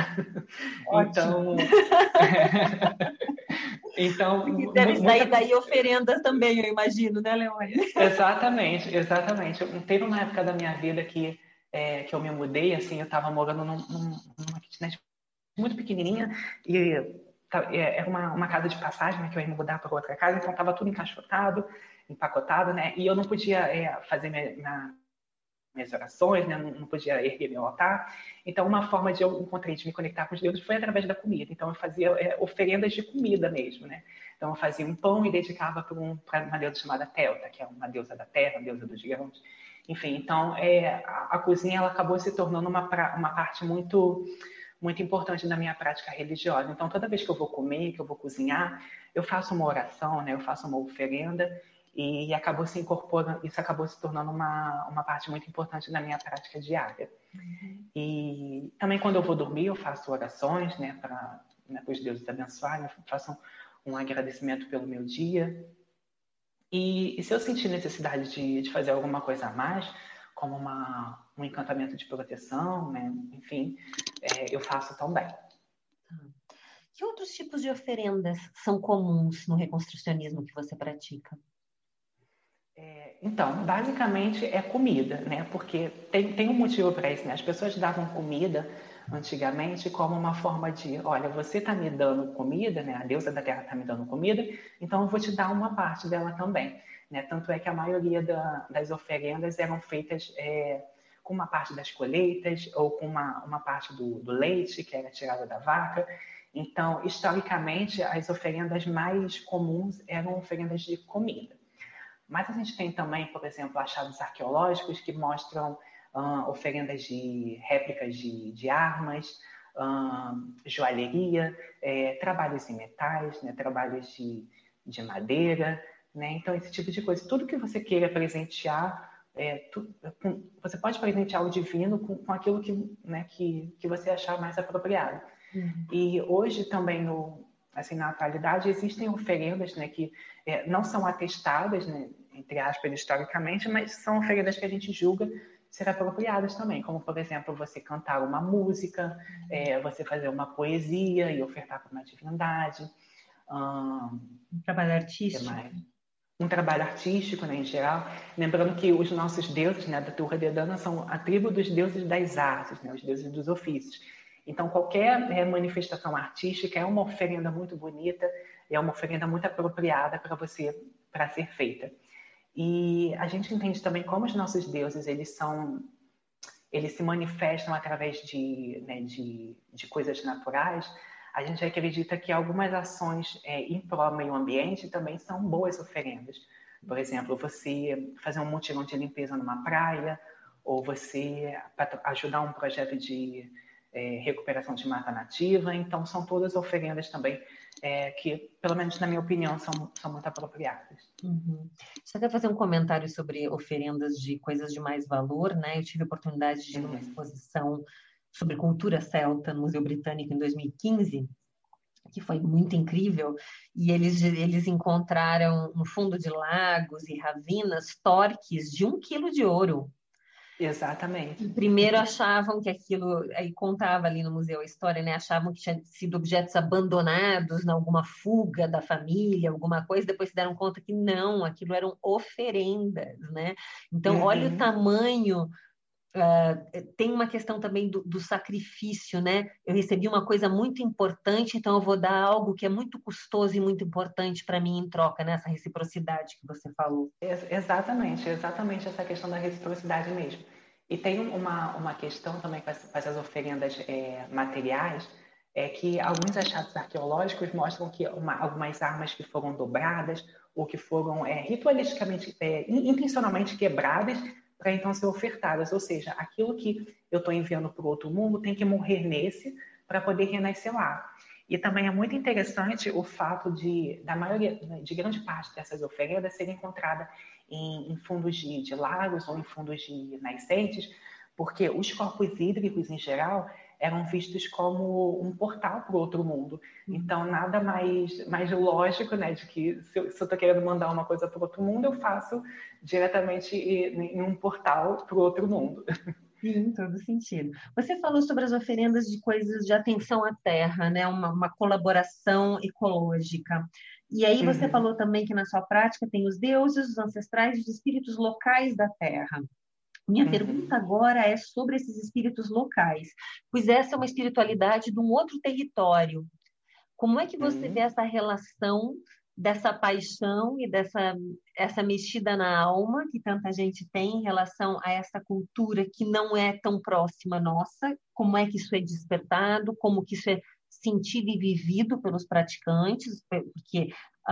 Então,
deve sair daí oferendas também, eu imagino, né, Leônia?
Exatamente. Teve uma época da minha vida que eu me mudei, assim, eu estava morando numa kitnet muito pequenininha e era uma casa de passagem, né, que eu ia me mudar para outra casa, então estava tudo encaixotado, empacotado, né, e eu não podia fazer minhas orações, né? Não podia erguer meu altar. Então, uma forma de eu encontrei de me conectar com os deuses foi através da comida. Então, eu fazia oferendas de comida mesmo, né? Então, eu fazia um pão e dedicava para uma deusa chamada Telta, que é uma deusa da terra, uma deusa dos grãos. Enfim, então, a cozinha ela acabou se tornando uma parte muito, muito importante da minha prática religiosa. Então, toda vez que eu vou comer, que eu vou cozinhar, eu faço uma oração, né? Eu faço uma oferenda. E isso acabou se tornando uma parte muito importante da minha prática diária. E também quando eu vou dormir, eu faço orações, né, para os deuses abençoarem, eu faço um agradecimento pelo meu dia. E se eu sentir necessidade de fazer alguma coisa a mais, como um encantamento de proteção, né, enfim, eu faço também.
Que outros tipos de oferendas são comuns no reconstrucionismo que você pratica?
Então, basicamente é comida, né? Porque tem um motivo para isso, né? As pessoas davam comida antigamente como uma forma de, olha, você está me dando comida, né? A deusa da terra está me dando comida, então eu vou te dar uma parte dela também, né? Tanto é que a maioria das oferendas eram feitas com uma parte das colheitas ou com uma parte do leite que era tirado da vaca. Então, historicamente, as oferendas mais comuns eram oferendas de comida. Mas a gente tem também, por exemplo, achados arqueológicos que mostram oferendas de réplicas de armas, joalheria, trabalhos em metais, né, trabalhos de madeira, né? Então, esse tipo de coisa. Tudo que você queira presentear você pode presentear o divino com aquilo que você achar mais apropriado. E hoje também, na atualidade, existem oferendas, né, que não são atestadas, né, entre aspas, historicamente, mas são oferendas que a gente julga ser apropriadas também, como, por exemplo, você cantar uma música, você fazer uma poesia e ofertar para uma divindade.
Um trabalho artístico.
Um trabalho artístico, né, em geral. Lembrando que os nossos deuses, né, da Turra de Dana, são a tribo dos deuses das artes, né, os deuses dos ofícios. Então, qualquer manifestação artística é uma oferenda muito bonita, é uma oferenda muito apropriada para ser feita. E a gente entende também como os nossos deuses, eles se manifestam através de coisas naturais. A gente acredita que algumas ações em prol do meio ambiente também são boas oferendas. Por exemplo, você fazer um mutirão de limpeza numa praia, ou você ajudar um projeto de recuperação de mata nativa. Então, são todas oferendas também que, pelo menos na minha opinião, são muito apropriadas.
Só quero fazer um comentário sobre oferendas de coisas de mais valor, né? Eu tive a oportunidade de ir numa exposição sobre cultura celta no Museu Britânico em 2015, que foi muito incrível, e eles encontraram no fundo de lagos e ravinas torques de 1 quilo de ouro.
Exatamente.
Primeiro achavam que aquilo, aí contava ali no museu a história, né? Achavam que tinha sido objetos abandonados, em alguma fuga da família, alguma coisa, depois se deram conta que não, aquilo eram oferendas, né? Então, olha o tamanho. Tem uma questão também do sacrifício, né? Eu recebi uma coisa muito importante, então eu vou dar algo que é muito custoso e muito importante para mim em troca, nessa reciprocidade que você falou.
Exatamente essa questão da reciprocidade mesmo. E tem uma questão também com essas oferendas materiais, que alguns achados arqueológicos mostram que algumas armas que foram dobradas ou que foram ritualisticamente, intencionalmente quebradas, para então ser ofertadas, ou seja, aquilo que eu estou enviando para o outro mundo tem que morrer nesse para poder renascer lá. E também é muito interessante o fato de grande parte dessas oferendas serem encontradas em fundos de lagos ou em fundos de nascentes, porque os corpos hídricos, em geral, eram vistos como um portal para o outro mundo. Então, nada mais lógico, né, de que se eu estou querendo mandar uma coisa para o outro mundo, eu faço diretamente em um portal para o outro mundo.
Sim, todo sentido. Você falou sobre as oferendas de coisas de atenção à terra, né, uma colaboração ecológica. E aí você falou também que na sua prática tem os deuses, os ancestrais e os espíritos locais da terra. Minha pergunta agora é sobre esses espíritos locais, pois essa é uma espiritualidade de um outro território. Como é que você vê essa relação dessa paixão e essa mexida na alma que tanta gente tem em relação a essa cultura que não é tão próxima nossa? Como é que isso é despertado? Como que isso é sentido e vivido pelos praticantes? Porque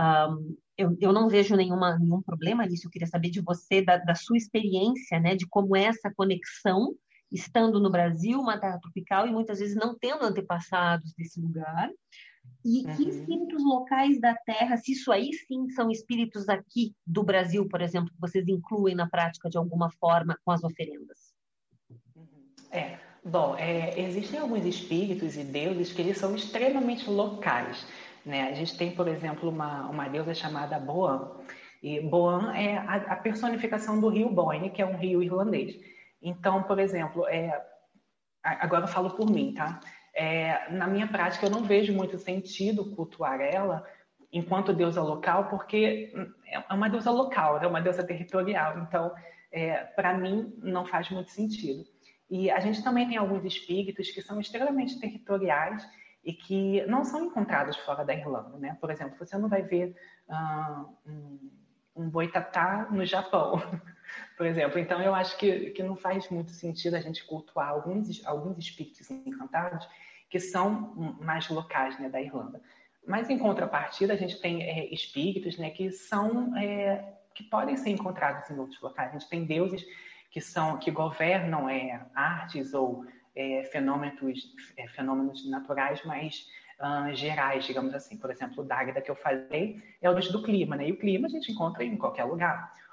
eu não vejo nenhum problema nisso. Eu queria saber de você, da sua experiência, né, de como é essa conexão, estando no Brasil, uma terra tropical, e muitas vezes não tendo antepassados desse lugar. E que espíritos locais da terra, se isso aí sim são espíritos aqui do Brasil, por exemplo, que vocês incluem na prática de alguma forma com as oferendas?
Bom, existem alguns espíritos e deuses que eles são extremamente locais, né? A gente tem, por exemplo, uma deusa chamada Boan. E Boan é a personificação do rio Boyne, que é um rio irlandês. Então, por exemplo, agora eu falo por mim, tá? Na minha prática, eu não vejo muito sentido cultuar ela enquanto deusa local, porque é uma deusa local, é uma deusa territorial. Então, para mim, não faz muito sentido. E a gente também tem alguns espíritos que são extremamente territoriais e que não são encontrados fora da Irlanda, né? Por exemplo, você não vai ver um boitatá no Japão, por exemplo. Então, eu acho que não faz muito sentido a gente cultuar alguns espíritos encantados que são mais locais, né, da Irlanda. Mas, em contrapartida, a gente tem espíritos, né, que podem ser encontrados em outros locais. A gente tem deuses que governam artes ou fenômenos naturais mais gerais, digamos assim. Por exemplo, o Dágda, que eu falei, é o deus do clima, né? E o clima a gente encontra em qualquer lugar.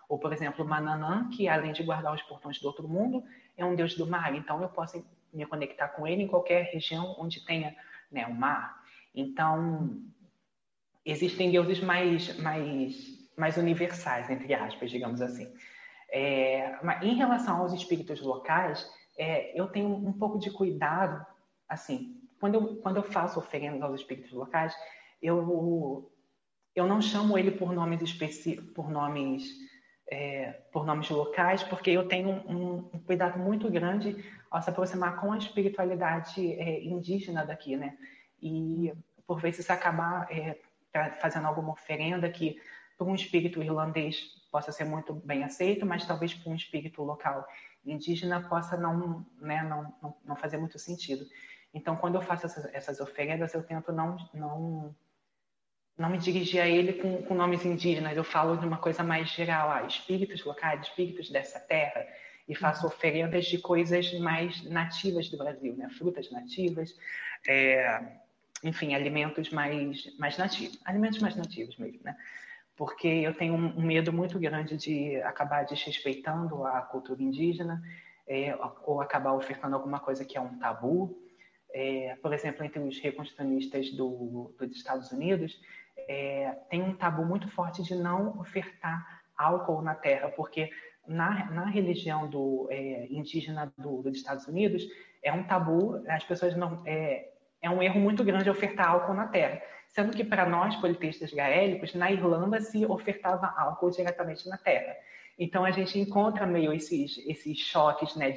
Ou, por exemplo, Mananã, que além de guardar os portões do outro mundo, é um deus do mar. Então, eu posso me conectar com ele em qualquer região onde tenha, né, o mar. Então, existem deuses mais universais, entre aspas, digamos assim. Mas em relação aos espíritos locais, eu tenho um pouco de cuidado, assim, quando eu faço oferendas aos espíritos locais, eu não chamo ele por nomes específicos, por nomes locais, porque eu tenho um cuidado muito grande ao se aproximar com a espiritualidade indígena daqui, né? E por vezes isso acabar fazendo alguma oferenda que para um espírito irlandês possa ser muito bem aceito, mas talvez para um espírito local indígena possa não fazer muito sentido. Então, quando eu faço essas oferendas, eu tento não me dirigir a ele com nomes indígenas. Eu falo de uma coisa mais geral, espíritos locais, espíritos dessa terra, e faço oferendas de coisas mais nativas do Brasil, né? Frutas nativas, enfim, alimentos mais nativos, alimentos mais nativos mesmo, né? Porque eu tenho um medo muito grande de acabar desrespeitando a cultura indígena, ou acabar ofertando alguma coisa que é um tabu. Por exemplo, entre os reconstrucionistas dos Estados Unidos, tem um tabu muito forte de não ofertar álcool na terra, porque na religião indígena dos Estados Unidos é um tabu, as pessoas não... É um erro muito grande ofertar álcool na terra. Sendo que para nós, politeístas gaélicos, na Irlanda se ofertava álcool diretamente na terra. Então a gente encontra meio esses choques, né,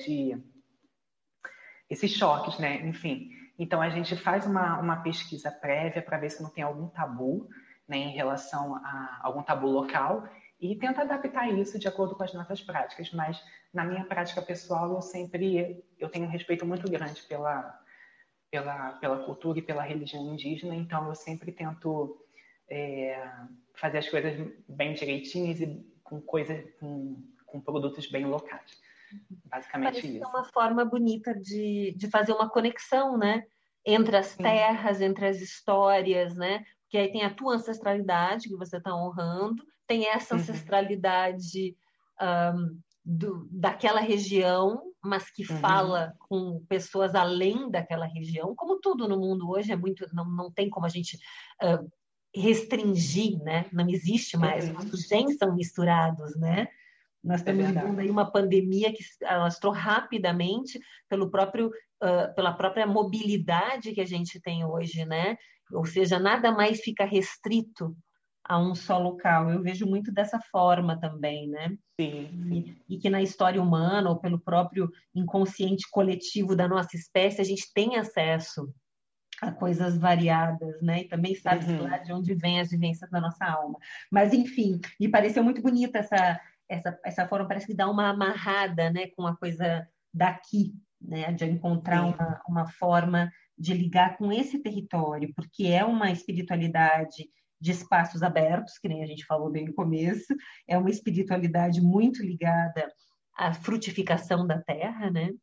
enfim. Então a gente faz uma pesquisa prévia para ver se não tem algum tabu, né, em relação a algum tabu local, e tenta adaptar isso de acordo com as nossas práticas. Mas na minha prática pessoal eu tenho um respeito muito grande pela cultura e pela religião indígena, então eu sempre tento fazer as coisas bem direitinhas e com produtos bem locais. Basicamente
Parece
isso.
É uma forma bonita de fazer uma conexão, né? Entre as terras, entre as histórias, né? Porque aí tem a tua ancestralidade que você está honrando, tem essa ancestralidade daquela região, mas que fala com pessoas além daquela região, como tudo no mundo hoje é muito, não tem como a gente restringir, né? Não existe mais, os genes são misturados, né? Nós estamos vivendo aí uma pandemia que se alastrou rapidamente pela própria mobilidade que a gente tem hoje, né? Ou seja, nada mais fica restrito a um só local. Eu vejo muito dessa forma também, né?
Sim.
E que na história humana, ou pelo próprio inconsciente coletivo da nossa espécie, a gente tem acesso a coisas variadas, né? E também sabe lá de onde vem as vivências da nossa alma. Mas, enfim, me pareceu muito bonita essa forma, parece que dá uma amarrada, né, com a coisa daqui, né? De encontrar uma forma de ligar com esse território, porque é uma espiritualidade de espaços abertos, que nem a gente falou bem no começo, é uma espiritualidade muito ligada à frutificação da terra, né?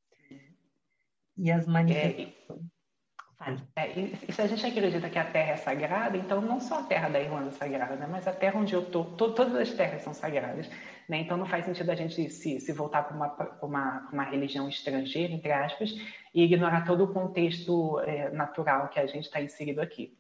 E as manifestações.
E se a gente acredita que a terra é sagrada, então não só a terra da Irlanda é sagrada, né? Mas a terra onde eu estou, todas as terras são sagradas, né? Então não faz sentido a gente se voltar para uma religião estrangeira, entre aspas, e ignorar todo o contexto natural que a gente está inserido aqui.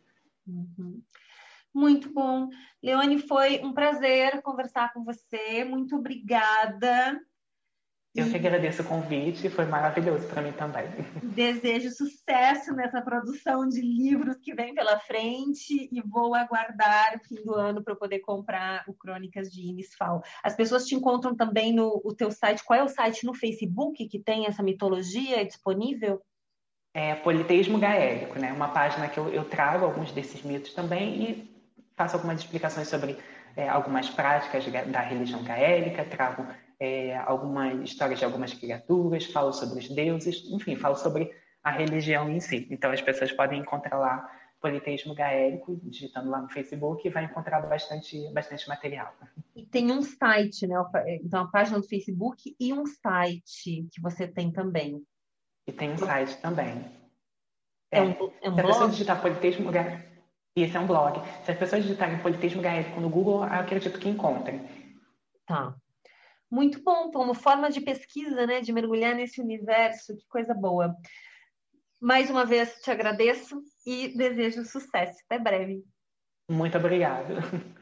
Muito bom. Leone, foi um prazer conversar com você. Muito obrigada.
Eu que agradeço o convite, foi maravilhoso para mim também.
Desejo sucesso nessa produção de livros que vem pela frente e vou aguardar o fim do ano para eu poder comprar o Crônicas de Innis Fal. As pessoas te encontram também no teu site. Qual é o site no Facebook que tem essa mitologia disponível?
Politeísmo Gaélico, né? Uma página que eu trago alguns desses mitos também e faço algumas explicações sobre algumas práticas da religião gaélica, trago algumas histórias de algumas criaturas, falo sobre os deuses, enfim, falo sobre a religião em si. Então as pessoas podem encontrar lá Politeísmo Gaélico, digitando lá no Facebook, e vai encontrar bastante material.
E tem um site, né? Então a página do Facebook e um site que você tem também.
E tem um site também.
É um
Se a
blog?
pessoa digitar Politeísmo Gaélico, esse é um blog. Se as pessoas digitarem Politeísmo Gaélico no Google, eu acredito que encontrem.
Tá. Muito bom, como forma de pesquisa, né? De mergulhar nesse universo, que coisa boa. Mais uma vez te agradeço e desejo sucesso. Até breve.
Muito obrigado.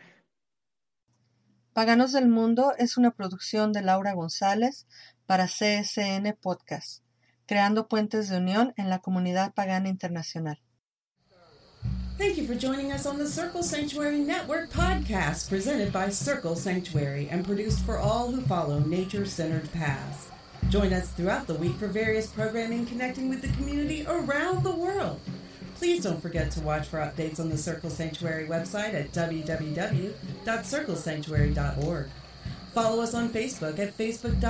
Paganos del Mundo es una producción de Laura González para CSN Podcast, creando puentes de unión en la comunidad pagana internacional.
Thank you for joining us on the Circle Sanctuary Network podcast, presented by Circle Sanctuary and produced for all who follow nature-centered paths. Join us throughout the week for various programming connecting with the community around the world. Please don't forget to watch for updates on the Circle Sanctuary website at www.circlesanctuary.org. Follow us on Facebook at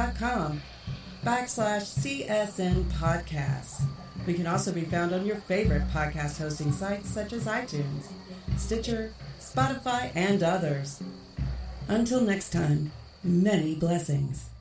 facebook.com/CSN Podcasts. We can also be found on your favorite podcast hosting sites such as iTunes, Stitcher, Spotify, and others. Until next time, many blessings.